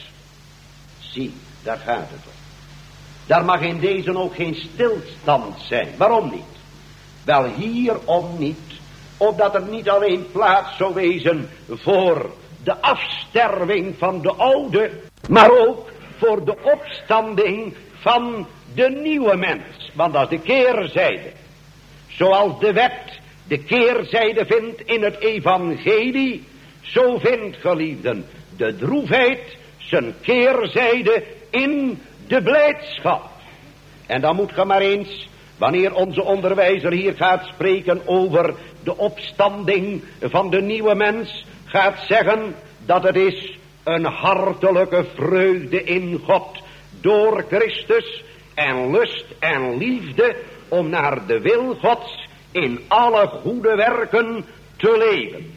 Zie, daar gaat het om. Daar mag in deze ook geen stilstand zijn. Waarom niet? Wel, hierom niet, opdat er niet alleen plaats zou wezen voor de afsterving van de oude, maar ook voor de opstanding van de nieuwe mens. Want dat is de keerzijde. Zoals de wet de keerzijde vindt in het evangelie, zo vindt, geliefden, de droefheid zijn keerzijde in de blijdschap. En dan moet je maar eens, wanneer onze onderwijzer hier gaat spreken over de opstanding van de nieuwe mens, gaat zeggen dat het is een hartelijke vreugde in God door Christus en lust en liefde om naar de wil Gods in alle goede werken te leven.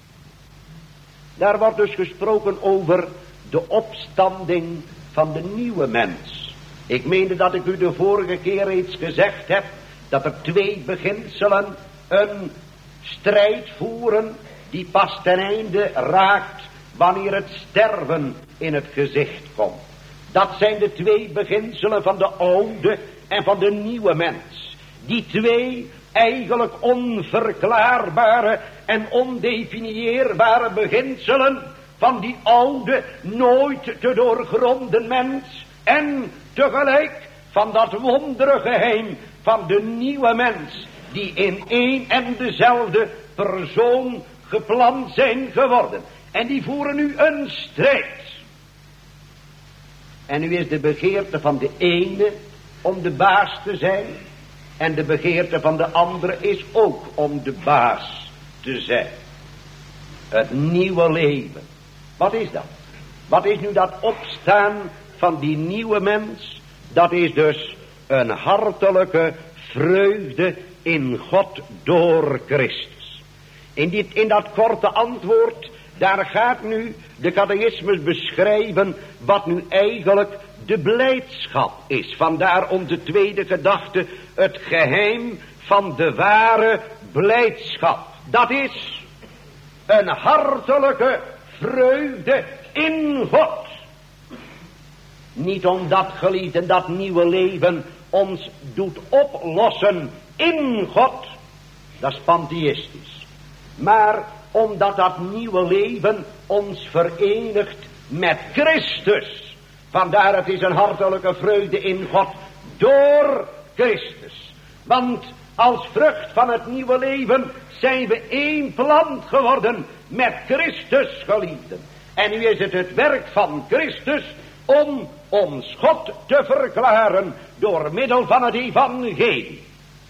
Daar wordt dus gesproken over de opstanding van de nieuwe mens. Ik meende dat ik u de vorige keer reeds gezegd heb dat er 2 beginselen een strijd voeren die pas ten einde raakt wanneer het sterven in het gezicht komt. Dat zijn de 2 beginselen van de oude en van de nieuwe mens. Die 2 eigenlijk onverklaarbare en ondefinieerbare beginselen van die oude, nooit te doorgronden mens en tegelijk van dat wondere geheim van de nieuwe mens die in één en dezelfde persoon geplant zijn geworden. En die voeren nu een strijd. En nu is de begeerte van de ene om de baas te zijn. En de begeerte van de andere is ook om de baas te zijn. Het nieuwe leven. Wat is dat? Wat is nu dat opstaan van die nieuwe mens? Dat is dus een hartelijke vreugde in God door Christus. In dat korte antwoord, daar gaat nu de catechismus beschrijven wat nu eigenlijk de blijdschap is. Vandaar onze tweede gedachte, het geheim van de ware blijdschap. Dat is een hartelijke vreugde in God. Niet omdat, geliefden, dat nieuwe leven ons doet oplossen in God, dat is pantheïstisch. Maar omdat dat nieuwe leven ons verenigt met Christus. Vandaar het is een hartelijke vreugde in God door Christus. Want als vrucht van het nieuwe leven zijn we één plant geworden met Christus, geliefden. En nu is het werk van Christus om ons God te verklaren door middel van het evangelie.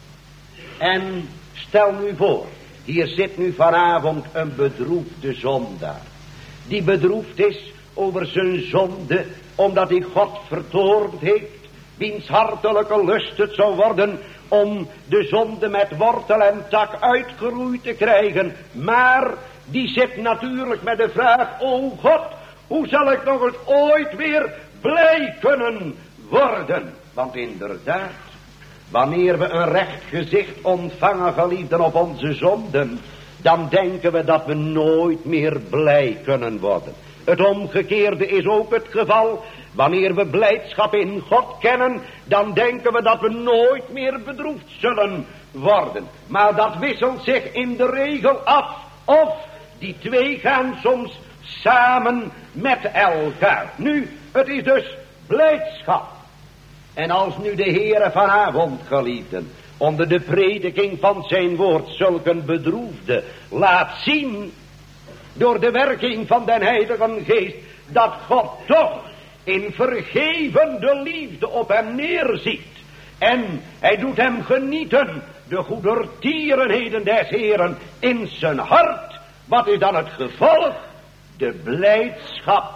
En stel nu voor, hier zit nu vanavond een bedroefde zondaar. Die bedroefd is over zijn zonde, omdat hij God vertoornd heeft. Wiens hartelijke lust het zou worden om de zonde met wortel en tak uitgeroeid te krijgen. Maar die zit natuurlijk met de vraag, o God, hoe zal ik nog eens ooit weer blij kunnen worden? Want inderdaad, wanneer we een recht gezicht ontvangen, geliefden, op onze zonden, dan denken we dat we nooit meer blij kunnen worden. Het omgekeerde is ook het geval. Wanneer we blijdschap in God kennen, dan denken we dat we nooit meer bedroefd zullen worden. Maar dat wisselt zich in de regel af. Of die twee gaan soms samen met elkaar. Nu, het is dus blijdschap. En als nu de Heere vanavond, geliefden, onder de prediking van zijn woord zulke bedroefde laat zien, door de werking van den Heilige Geest, dat God toch in vergevende liefde op hem neerziet. En hij doet hem genieten de goedertierenheden des Heeren in zijn hart. Wat is dan het gevolg? De blijdschap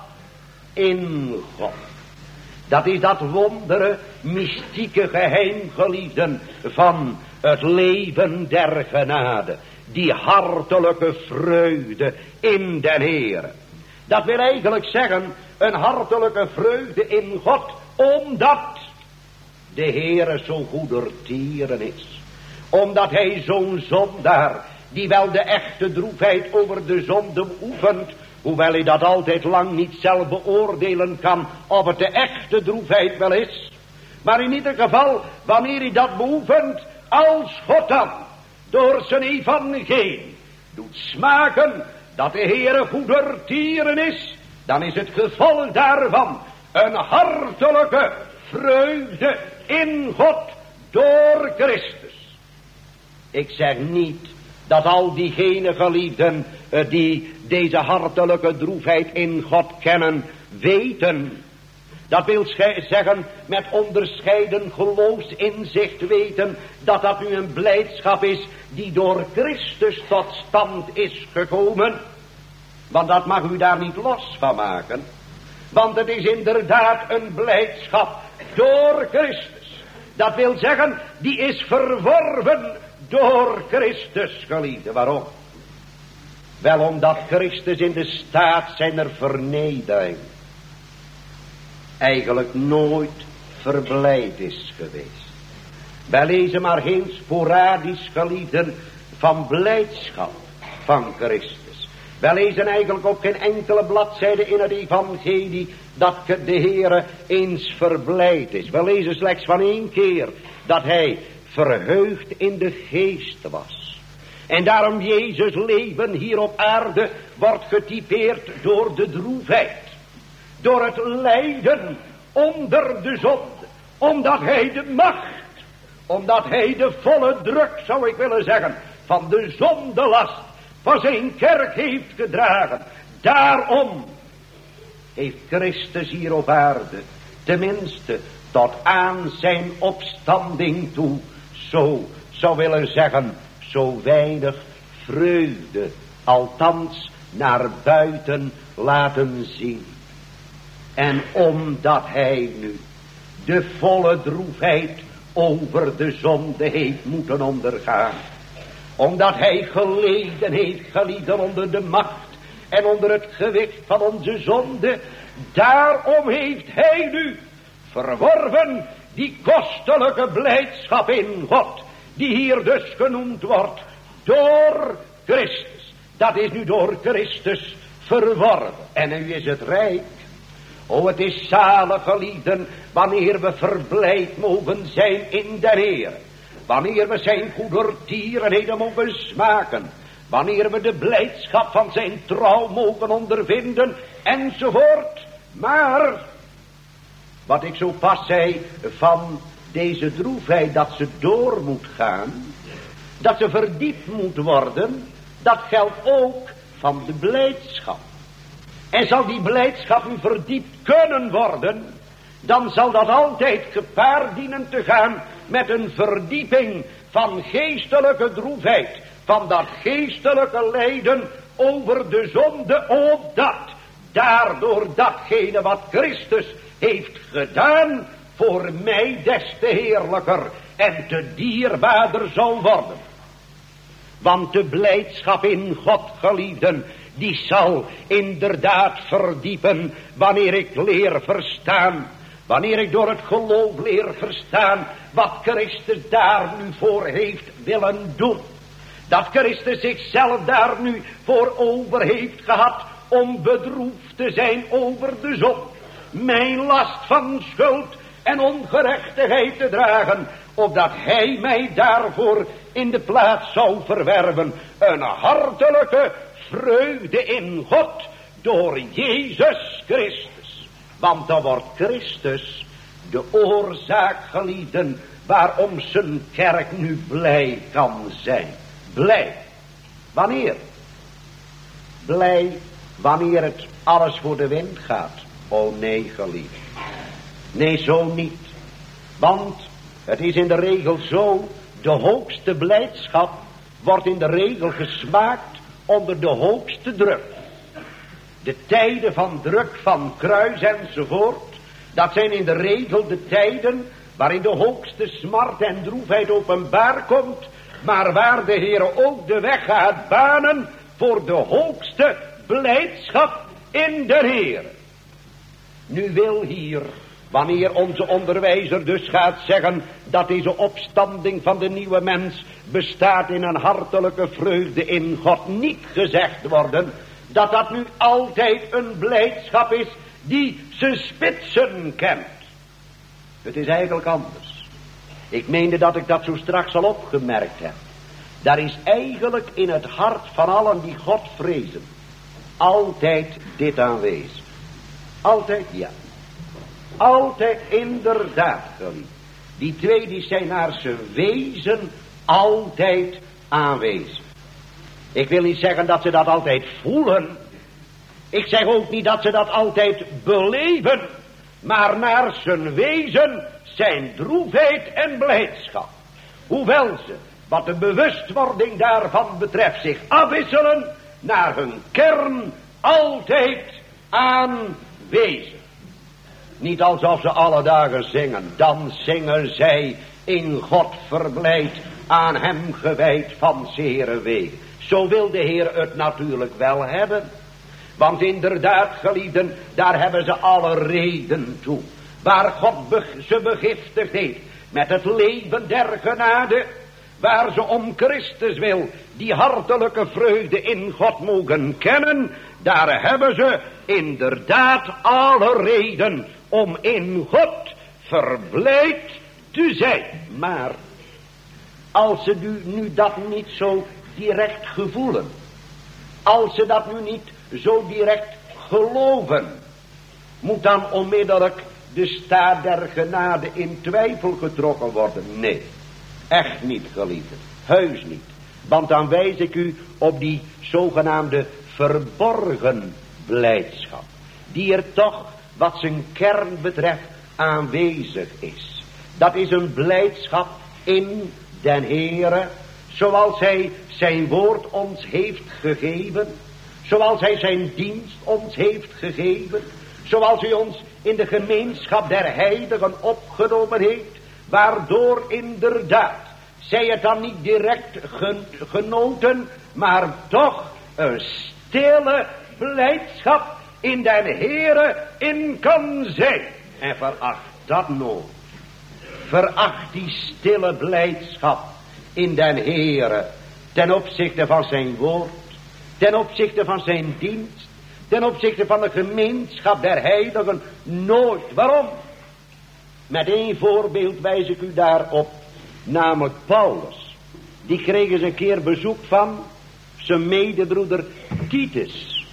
in God. Dat is dat wondere, mystieke geheim, geliefden, van het leven der genade. Die hartelijke vreugde in den Heere. Dat wil eigenlijk zeggen, een hartelijke vreugde in God, omdat de Heere zo goedertieren is. Omdat hij zo'n zondaar, die wel de echte droefheid over de zonde oefent, hoewel hij dat altijd lang niet zelf beoordelen kan, of het de echte droefheid wel is. Maar in ieder geval, wanneer hij dat beoefent, als God dan door zijn evangelie doet smaken dat de Heere goedertieren is, dan is het gevolg daarvan een hartelijke vreugde in God door Christus. Ik zeg niet dat al diegenen, geliefden, die deze hartelijke droefheid in God kennen, weten. Dat wil zeggen, met onderscheiden geloofsinzicht weten, dat dat nu een blijdschap is die door Christus tot stand is gekomen. Want dat mag u daar niet los van maken. Want het is inderdaad een blijdschap door Christus. Dat wil zeggen, die is verworven door Christus, geliefde. Waarom? Wel omdat Christus in de staat zijner vernedering eigenlijk nooit verblijd is geweest. Wij lezen maar geen sporadisch, geliefden, van blijdschap van Christus. Wij lezen eigenlijk op geen enkele bladzijde in het evangelie dat de Heere eens verblijd is. We lezen slechts van 1 keer dat hij verheugd in de geest was. En daarom Jezus leven hier op aarde wordt getypeerd door de droefheid. Door het lijden onder de zonde. Omdat hij de macht, omdat hij de volle druk, zou ik willen zeggen, van de zondelast van zijn kerk heeft gedragen. Daarom heeft Christus hier op aarde, tenminste tot aan zijn opstanding toe, zo zou willen zeggen, zo weinig vreugde, althans naar buiten laten zien. En omdat hij nu de volle droefheid over de zonde heeft moeten ondergaan, omdat hij geleden heeft, geliefden, onder de macht en onder het gewicht van onze zonde, daarom heeft hij nu verworven die kostelijke blijdschap in God, die hier dus genoemd wordt door Christus. Dat is nu door Christus verworven. En nu is het rijk. O, het is zalig, geliefden, wanneer we verblijd mogen zijn in de Heer. Wanneer we zijn goedertierenheden mogen smaken. Wanneer we de blijdschap van zijn trouw mogen ondervinden, enzovoort. Maar, wat ik zo pas zei, van deze droefheid, dat ze door moet gaan, dat ze verdiept moet worden, dat geldt ook van de blijdschap. En zal die blijdschap nu verdiept kunnen worden, dan zal dat altijd gepaard dienen te gaan met een verdieping van geestelijke droefheid, van dat geestelijke lijden over de zonde, opdat daardoor datgene wat Christus heeft gedaan voor mij des te heerlijker en te dierbaarder zal worden. Want de blijdschap in God, geliefden, die zal inderdaad verdiepen wanneer ik leer verstaan, wanneer ik door het geloof leer verstaan wat Christus daar nu voor heeft willen doen. Dat Christus zichzelf daar nu voor over heeft gehad om bedroefd te zijn over de zonde, mijn last van schuld en ongerechtigheid te dragen, opdat hij mij daarvoor in de plaats zou verwerven. Een hartelijke vreugde in God door Jezus Christus. Want dan wordt Christus de oorzaak, geliefden, waarom zijn kerk nu blij kan zijn. Blij. Wanneer? Blij wanneer het alles voor de wind gaat. Oh nee, geliefd. Nee, zo niet. Want het is in de regel zo, de hoogste blijdschap wordt in de regel gesmaakt onder de hoogste druk. De tijden van druk, van kruis enzovoort, dat zijn in de regel de tijden waarin de hoogste smart en droefheid openbaar komt, maar waar de Heer ook de weg gaat banen voor de hoogste blijdschap in de Heer. Nu wil hier, wanneer onze onderwijzer dus gaat zeggen dat deze opstanding van de nieuwe mens bestaat in een hartelijke vreugde in God, niet gezegd worden dat dat nu altijd een blijdschap is die zijn spitsen kent. Het is eigenlijk anders. Ik meende dat ik dat zo straks al opgemerkt heb. Daar is eigenlijk in het hart van allen die God vrezen altijd dit aanwezig. Altijd, ja. Altijd inderdaad, geliefd. Die twee die zijn naar zijn wezen altijd aanwezig. Ik wil niet zeggen dat ze dat altijd voelen. Ik zeg ook niet dat ze dat altijd beleven. Maar naar zijn wezen zijn droefheid en blijdschap. Hoewel ze, wat de bewustwording daarvan betreft, zich afwisselen, naar hun kern altijd aanwezig. Niet alsof ze alle dagen zingen. Dan zingen zij in God verblijd, aan hem gewijd van zere wegen. Zo wil de Heer het natuurlijk wel hebben. Want inderdaad, geliefden, daar hebben ze alle reden toe. Waar God ze begiftigd heeft met het leven der genade, waar ze om Christus wil die hartelijke vreugde in God mogen kennen, daar hebben ze inderdaad alle reden om in God verblijd te zijn. Maar als ze nu dat niet zo direct gevoelen, als ze dat nu niet zo direct geloven, moet dan onmiddellijk de staat der genade in twijfel getrokken worden? Nee, echt niet, geliefden, heus niet. Want dan wijs ik u op die zogenaamde verborgen blijdschap, die er toch, wat zijn kern betreft, aanwezig is. Dat is een blijdschap in den Heere, zoals hij zijn woord ons heeft gegeven, zoals hij zijn dienst ons heeft gegeven, zoals hij ons in de gemeenschap der heiligen opgenomen heeft, waardoor inderdaad, zij het dan niet direct genoten, maar toch een stille blijdschap in den Heere in kan zijn. En veracht dat nooit. Veracht die stille blijdschap in den Heere ten opzichte van zijn woord, ten opzichte van zijn dienst, ten opzichte van de gemeenschap der heiligen nooit. Waarom? Met één voorbeeld wijs ik u daarop, namelijk Paulus. Die kreeg eens een keer bezoek van zijn medebroeder Titus.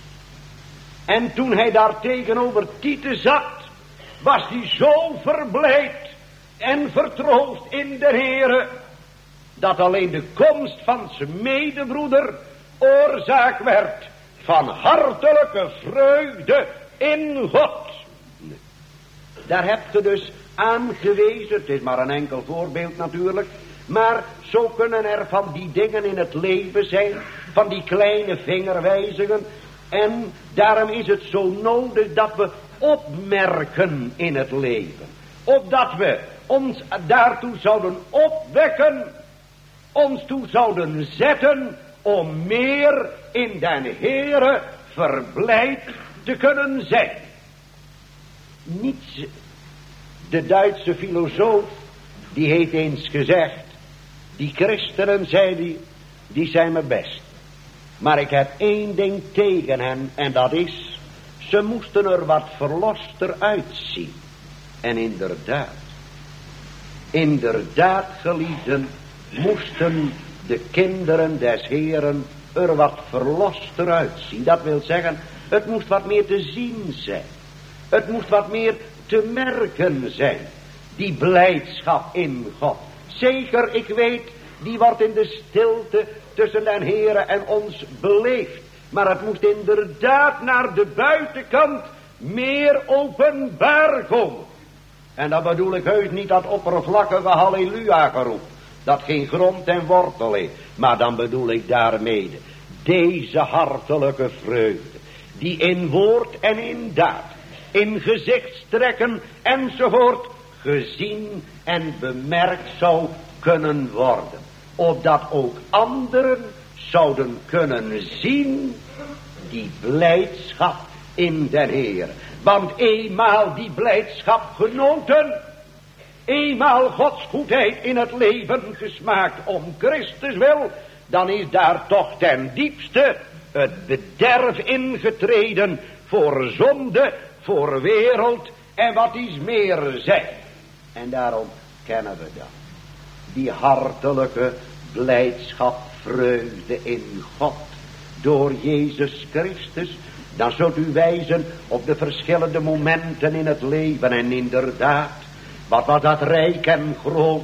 En toen hij daar tegenover Titus zat, was hij zo verblijd en vertroost in de Heere, dat alleen de komst van zijn medebroeder oorzaak werd van hartelijke vreugde in God. Daar heb je dus aangewezen, het is maar een enkel voorbeeld natuurlijk, maar zo kunnen er van die dingen in het leven zijn, van die kleine vingerwijzingen, en daarom is het zo nodig dat we opmerken in het leven, opdat we ons daartoe zouden opwekken, ons toe zouden zetten om meer in den Heere verblijd te kunnen zijn. Niets, de Duitse filosoof, die heeft eens gezegd, die christenen, zei hij, die zijn me best. Maar ik heb één ding tegen hen, en dat is, ze moesten er wat verloster uitzien. En inderdaad, geliefden, moesten de kinderen des Heeren er wat verloster uitzien. Dat wil zeggen, het moest wat meer te zien zijn. Het moest wat meer te merken zijn. Die blijdschap in God. Zeker, ik weet, die wordt in de stilte tussen den Heere en ons beleefd. Maar het moest inderdaad naar de buitenkant meer openbaar komen. En dat bedoel ik heus niet dat oppervlakkige halleluja geroep, dat geen grond en wortel heeft. Maar dan bedoel ik daarmee deze hartelijke vreugde, die in woord en in daad, in gezichtstrekken enzovoort, gezien en bemerkt zou kunnen worden. Opdat ook anderen zouden kunnen zien die blijdschap in den Heer. Want eenmaal die blijdschap genoten, eenmaal Gods goedheid in het leven gesmaakt om Christus wil, dan is daar toch ten diepste het bederf ingetreden voor zonde, voor wereld en wat iets meer zijn. En daarom kennen we dat. Die hartelijke blijdschap, vreugde in God door Jezus Christus. Dan zult u wijzen op de verschillende momenten in het leven. En inderdaad, wat was dat rijk en groot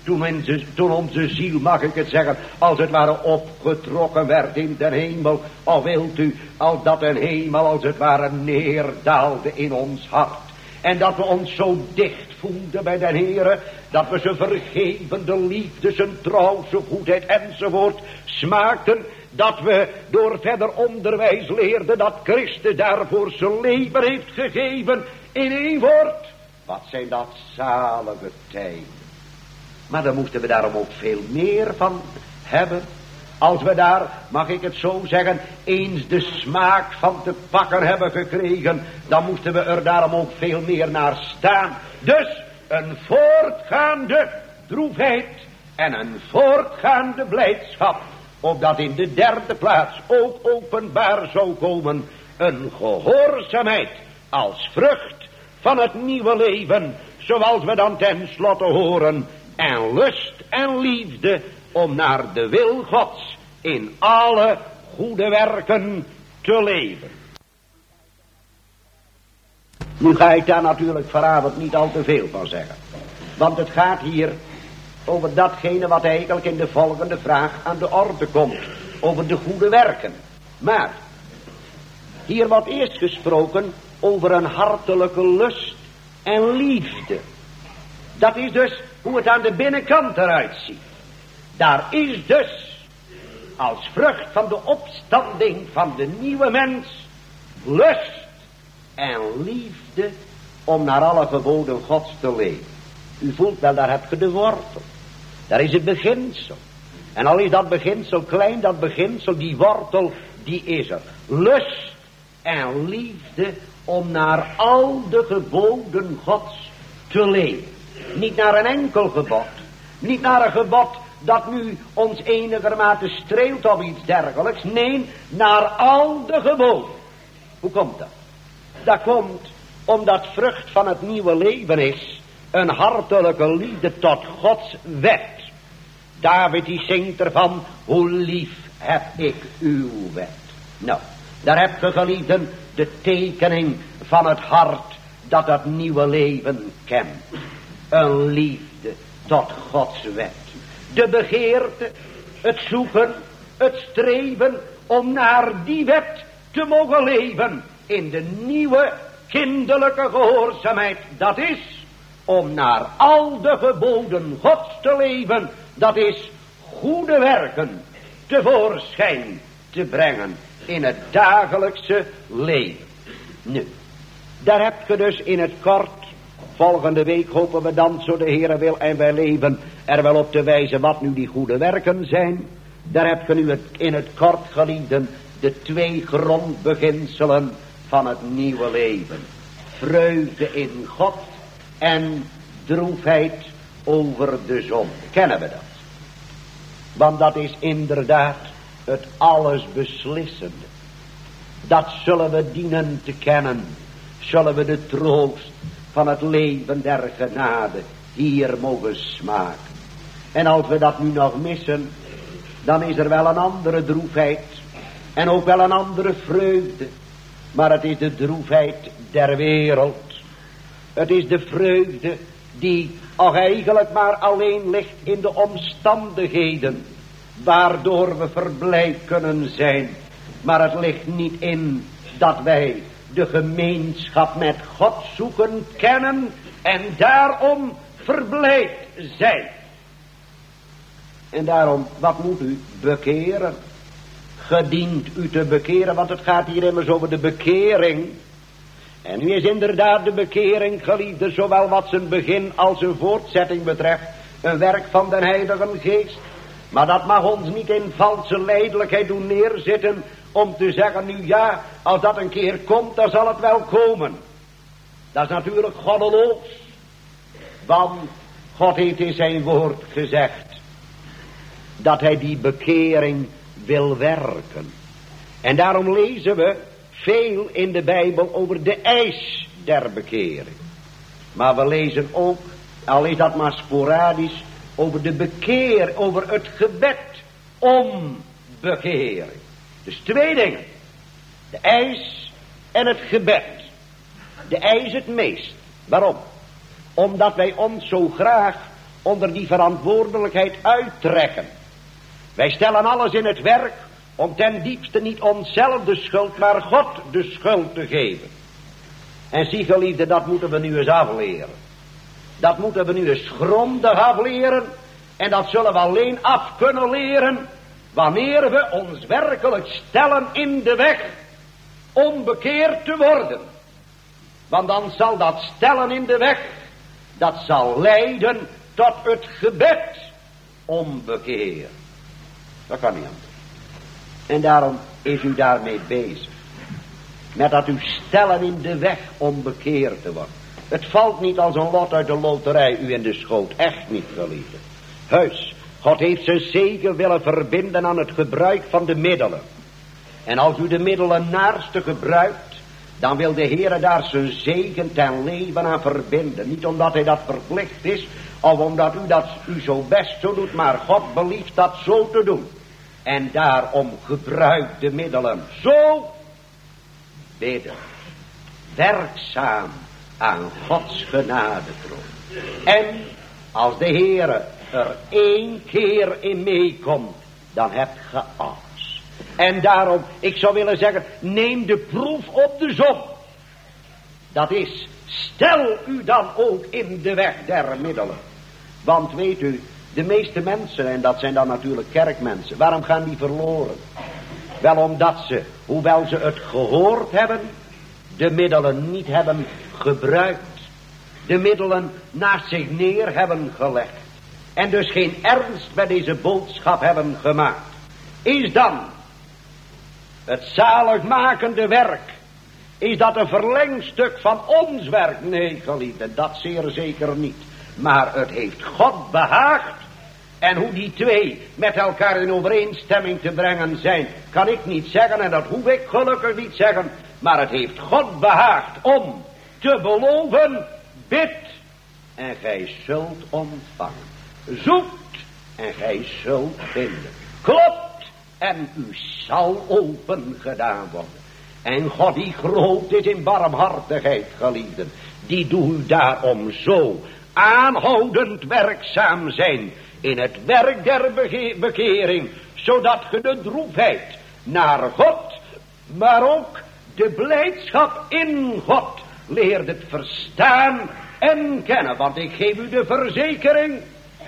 toen onze ziel, mag ik het zeggen, als het ware opgetrokken werd in de hemel. Al wilt u, als dat een hemel als het ware neerdaalde in ons hart. En dat we ons zo dicht voelden bij de Heere, dat we zijn vergevende liefde, zijn trouw, zijn goedheid enzovoort smaakten. Dat we door verder onderwijs leerden dat Christus daarvoor zijn leven heeft gegeven. In één woord, wat zijn dat zalige tijden. Maar dan moesten we daarom ook veel meer van hebben. Als we daar, mag ik het zo zeggen, eens de smaak van te pakken hebben gekregen, dan moesten we er daarom ook veel meer naar staan. Dus een voortgaande droefheid en een voortgaande blijdschap, opdat in de derde plaats ook openbaar zou komen een gehoorzaamheid als vrucht van het nieuwe leven, zoals we dan tenslotte horen, en lust en liefde om naar de wil Gods in alle goede werken te leven. Nu ga ik daar natuurlijk vanavond niet al te veel van zeggen. Want het gaat hier over datgene wat eigenlijk in de volgende vraag aan de orde komt. Over de goede werken. Maar hier wordt eerst gesproken over een hartelijke lust en liefde. Dat is dus hoe het aan de binnenkant eruit ziet. Daar is dus, als vrucht van de opstanding van de nieuwe mens, lust en liefde om naar alle geboden Gods te leven. U voelt wel, daar heb je de wortel. Daar is het beginsel. En al is dat beginsel klein, dat beginsel, die wortel, die is er. Lust en liefde om naar al de geboden Gods te leven. Niet naar een enkel gebod. Niet naar een gebod dat nu ons enigermate streelt of iets dergelijks. Nee, naar al de geboden. Hoe komt dat? Dat komt omdat vrucht van het nieuwe leven is een hartelijke liefde tot Gods wet. David die zingt ervan, hoe lief heb ik uw wet. Nou, daar heb je geliefden de tekening van het hart dat dat nieuwe leven kent. Een liefde tot Gods wet. De begeerte, het zoeken, het streven om naar die wet te mogen leven in de nieuwe kinderlijke gehoorzaamheid. Dat is om naar al de geboden Gods te leven. Dat is goede werken tevoorschijn te brengen in het dagelijkse leven. Nu, daar heb je dus in het kort. Volgende week hopen we dan, zo de Heere wil en wij leven, er wel op te wijzen wat nu die goede werken zijn. Daar heb je nu in het kort, geliefden, de 2 grondbeginselen van het nieuwe leven. Vreugde in God en droefheid over de zonde. Kennen we dat? Want dat is inderdaad het alles beslissende. Dat zullen we dienen te kennen. Zullen we de troost van het leven der genade hier mogen smaken. En als we dat nu nog missen, dan is er wel een andere droefheid. En ook wel een andere vreugde. Maar het is de droefheid der wereld. Het is de vreugde die eigenlijk maar alleen ligt in de omstandigheden waardoor we verblijd kunnen zijn. Maar het ligt niet in dat wij de gemeenschap met God zoeken, kennen en daarom verblijd zijn. En daarom, wat moet u? Bekeren. Gedient u te bekeren, want het gaat hier immers over de bekering. En nu is inderdaad de bekering, geliefde, zowel wat zijn begin als zijn voortzetting betreft, een werk van de Heilige Geest. Maar dat mag ons niet in valse lijdelijkheid doen neerzitten om te zeggen, nu ja, als dat een keer komt, dan zal het wel komen. Dat is natuurlijk goddeloos. Want God heeft in zijn woord gezegd dat hij die bekering wil werken. En daarom lezen we veel in de Bijbel over de eis der bekering. Maar we lezen ook, al is dat maar sporadisch, over het gebed om bekering. Dus 2 dingen. De eis en het gebed. De eis het meest. Waarom? Omdat wij ons zo graag onder die verantwoordelijkheid uittrekken. Wij stellen alles in het werk om ten diepste niet onszelf de schuld, maar God de schuld te geven. En zie geliefde, dat moeten we nu eens afleren. Dat moeten we nu eens grondig afleren. En dat zullen we alleen af kunnen leren wanneer we ons werkelijk stellen in de weg om bekeerd te worden. Want dan zal dat stellen in de weg, dat zal leiden tot het gebed om bekeer. Dat kan niet anders. En daarom is u daarmee bezig. Met dat u stellen in de weg om bekeerd te worden. Het valt niet als een lot uit de loterij u in de schoot. Echt niet, geliefde. Heus, God heeft zijn zegen willen verbinden aan het gebruik van de middelen. En als u de middelen naarste gebruikt, dan wil de Heere daar zijn zegen ten leven aan verbinden. Niet omdat hij dat verplicht is, of omdat u zo best zo doet, maar God belieft dat zo te doen. En daarom gebruik de middelen zo bidden. Werkzaam aan Gods genadetroon. En als de Heere er 1 keer in meekomt, dan hebt ge alles. En daarom, ik zou willen zeggen, neem de proef op de som. Dat is, stel u dan ook in de weg der middelen. Want weet u, de meeste mensen, en dat zijn dan natuurlijk kerkmensen, waarom gaan die verloren? Wel omdat ze, hoewel ze het gehoord hebben, de middelen niet hebben gebruikt. De middelen naast zich neer hebben gelegd. En dus geen ernst met deze boodschap hebben gemaakt. Is dan het zaligmakende werk, is dat een verlengstuk van ons werk? Nee, geliefde, dat zeer zeker niet. Maar het heeft God behaagd. En hoe die 2 met elkaar in overeenstemming te brengen zijn, kan ik niet zeggen. En dat hoef ik gelukkig niet zeggen. Maar het heeft God behaagd om te beloven, bid en gij zult ontvangen. Zoekt en gij zult vinden. Klopt en u zal open gedaan worden. En God die groot is in barmhartigheid, geliefden, die doet u daarom zo aanhoudend werkzaam zijn in het werk der bekering, zodat ge de droefheid naar God maar ook de blijdschap in God leert het verstaan en kennen. Want ik geef u de verzekering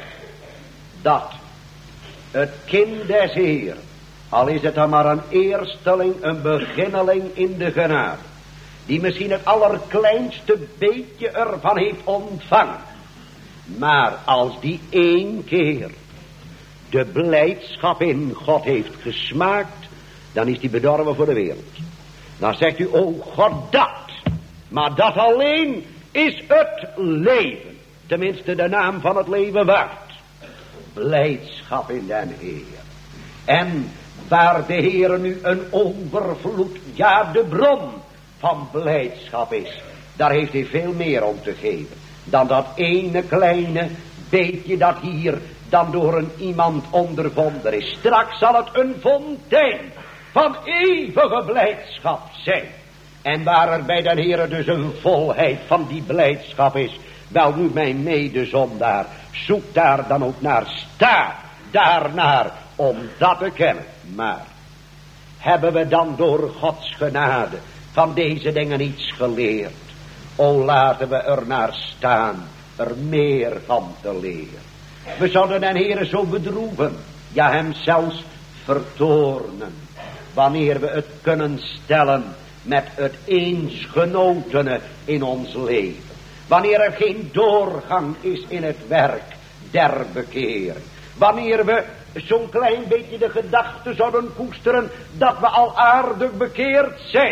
dat het kind des Heer, al is het dan maar een eersteling, een beginneling in de genade, die misschien het allerkleinste beetje ervan heeft ontvangen, maar als die één keer de blijdschap in God heeft gesmaakt, dan is die bedorven voor de wereld. Dan zegt u, oh God, maar dat alleen is het leven. Tenminste de naam van het leven waard. Blijdschap in den Heer. En waar de Heer nu een overvloed, ja de bron van blijdschap is, daar heeft hij veel meer om te geven dan dat ene kleine beetje dat hier dan door een iemand ondervonden is. Straks zal het een fontein van eeuwige blijdschap zijn. En waar er bij den Heere dus een volheid van die blijdschap is, wel nu mijn medezondaar, zoek daar dan ook naar, sta daarnaar om dat te kennen. Maar hebben we dan door Gods genade van deze dingen iets geleerd? O, laten we er naar staan, er meer van te leren. We zouden den Heere zo bedroeven, ja hem zelfs vertoornen, wanneer we het kunnen stellen met het eens genotene in ons leven. Wanneer er geen doorgang is in het werk der bekering. Wanneer we zo'n klein beetje de gedachte zouden koesteren dat we al aardig bekeerd zijn.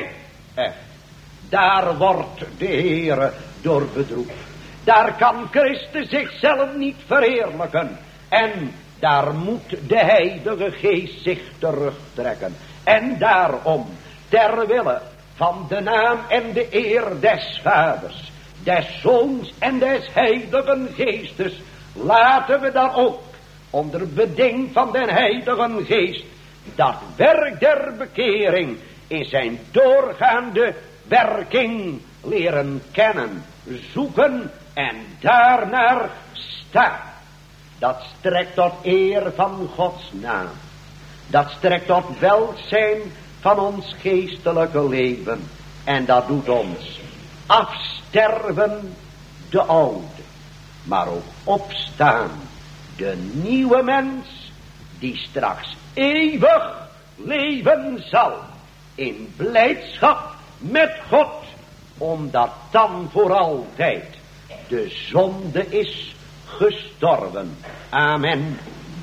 Daar wordt de Heere door bedroefd. Daar kan Christus zichzelf niet verheerlijken. En daar moet de Heilige Geest zich terugtrekken. En daarom, ter wille van de naam en de eer des Vaders, des Zoons en des Heiligen Geestes, laten we dan ook onder beding van den Heiligen Geest dat werk der bekering in zijn doorgaande werking leren kennen, zoeken en daarnaar staan. Dat strekt tot eer van Gods naam. Dat strekt tot welzijn van ons geestelijke leven. En dat doet ons afsterven de oude, maar ook opstaan de nieuwe mens die straks eeuwig leven zal in blijdschap met God, omdat dan voor altijd de zonde is gestorven. Amen.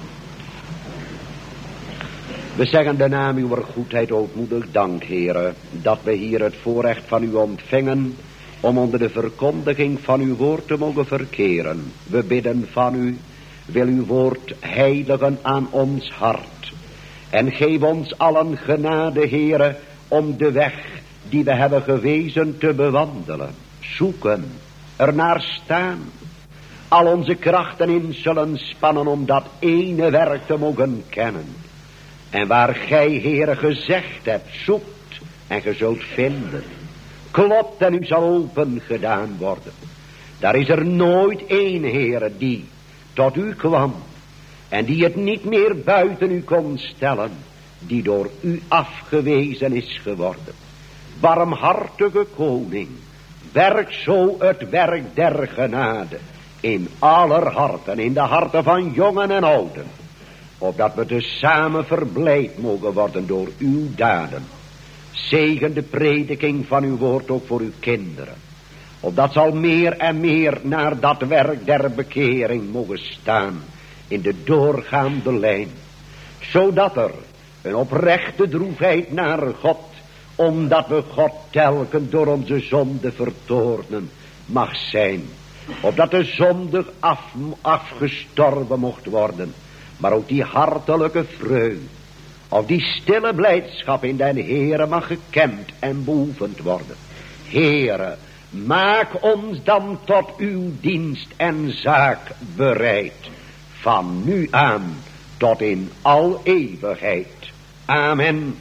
We zeggen de naam uw goedheid ootmoedig dank, Heere, dat we hier het voorrecht van u ontvingen om onder de verkondiging van uw woord te mogen verkeren. We bidden van u, wil uw woord heiligen aan ons hart. En geef ons allen genade, Heere, om de weg die we hebben gewezen te bewandelen. Zoeken, ernaar staan, al onze krachten in zullen spannen om dat ene werk te mogen kennen. En waar gij, Heere, gezegd hebt, zoekt en ge zult vinden. Klopt en u zal open gedaan worden. Daar is er nooit één, Heere, die tot u kwam en die het niet meer buiten u kon stellen, die door u afgewezen is geworden. Barmhartige koning, werk zo het werk der genade in aller harten, in de harten van jongen en ouden, opdat we tezamen verblijd mogen worden door uw daden. Zegen de prediking van uw woord ook voor uw kinderen, opdat zal meer en meer naar dat werk der bekering mogen staan in de doorgaande lijn, zodat er een oprechte droefheid naar God, omdat we God telkens door onze zonde vertoornen, mag zijn, opdat de zonde afgestorven mocht worden, maar ook die hartelijke vreugde, of die stille blijdschap in den Heere mag gekend en beoefend worden. Heere, maak ons dan tot uw dienst en zaak bereid, van nu aan tot in al eeuwigheid. Amen.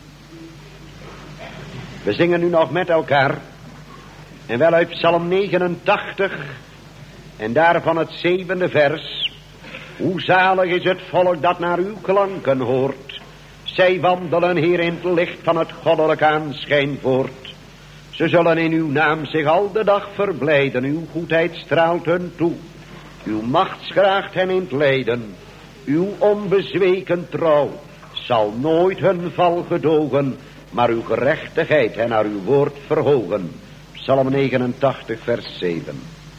We zingen nu nog met elkaar, en wel uit Psalm 89, en daarvan het 7e vers. Hoe zalig is het volk dat naar uw klanken hoort. Zij wandelen hier in het licht van het goddelijk aanschijn voort. Ze zullen in uw naam zich al de dag verblijden. Uw goedheid straalt hun toe. Uw macht schraagt hen in het lijden. Uw onbezweken trouw zal nooit hun val gedogen, maar uw gerechtigheid hen naar uw woord verhogen. Psalm 89 vers 7.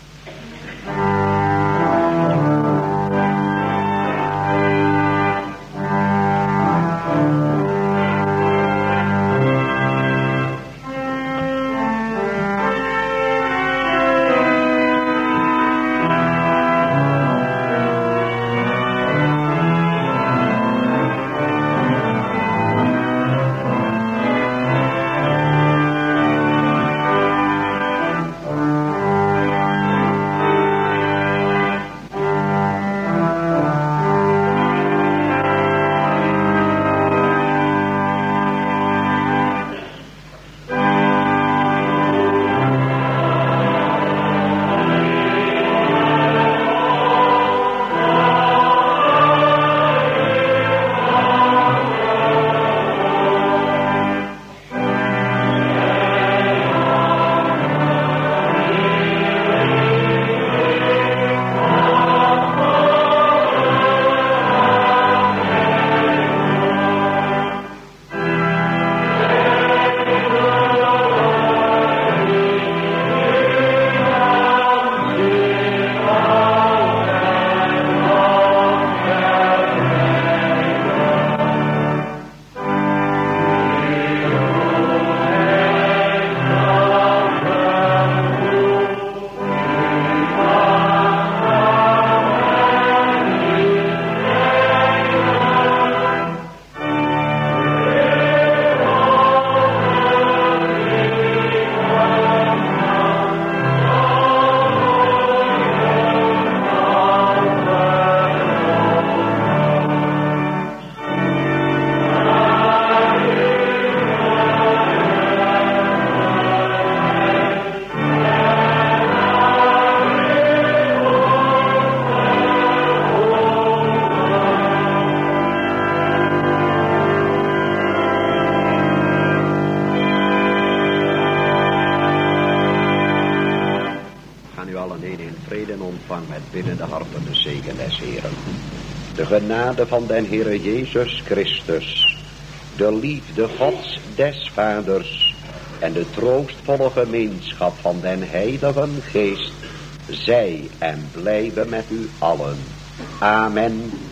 De genade van den Heere Jezus Christus, de liefde Gods des Vaders en de troostvolle gemeenschap van den Heiligen Geest, zij en blijven met u allen. Amen.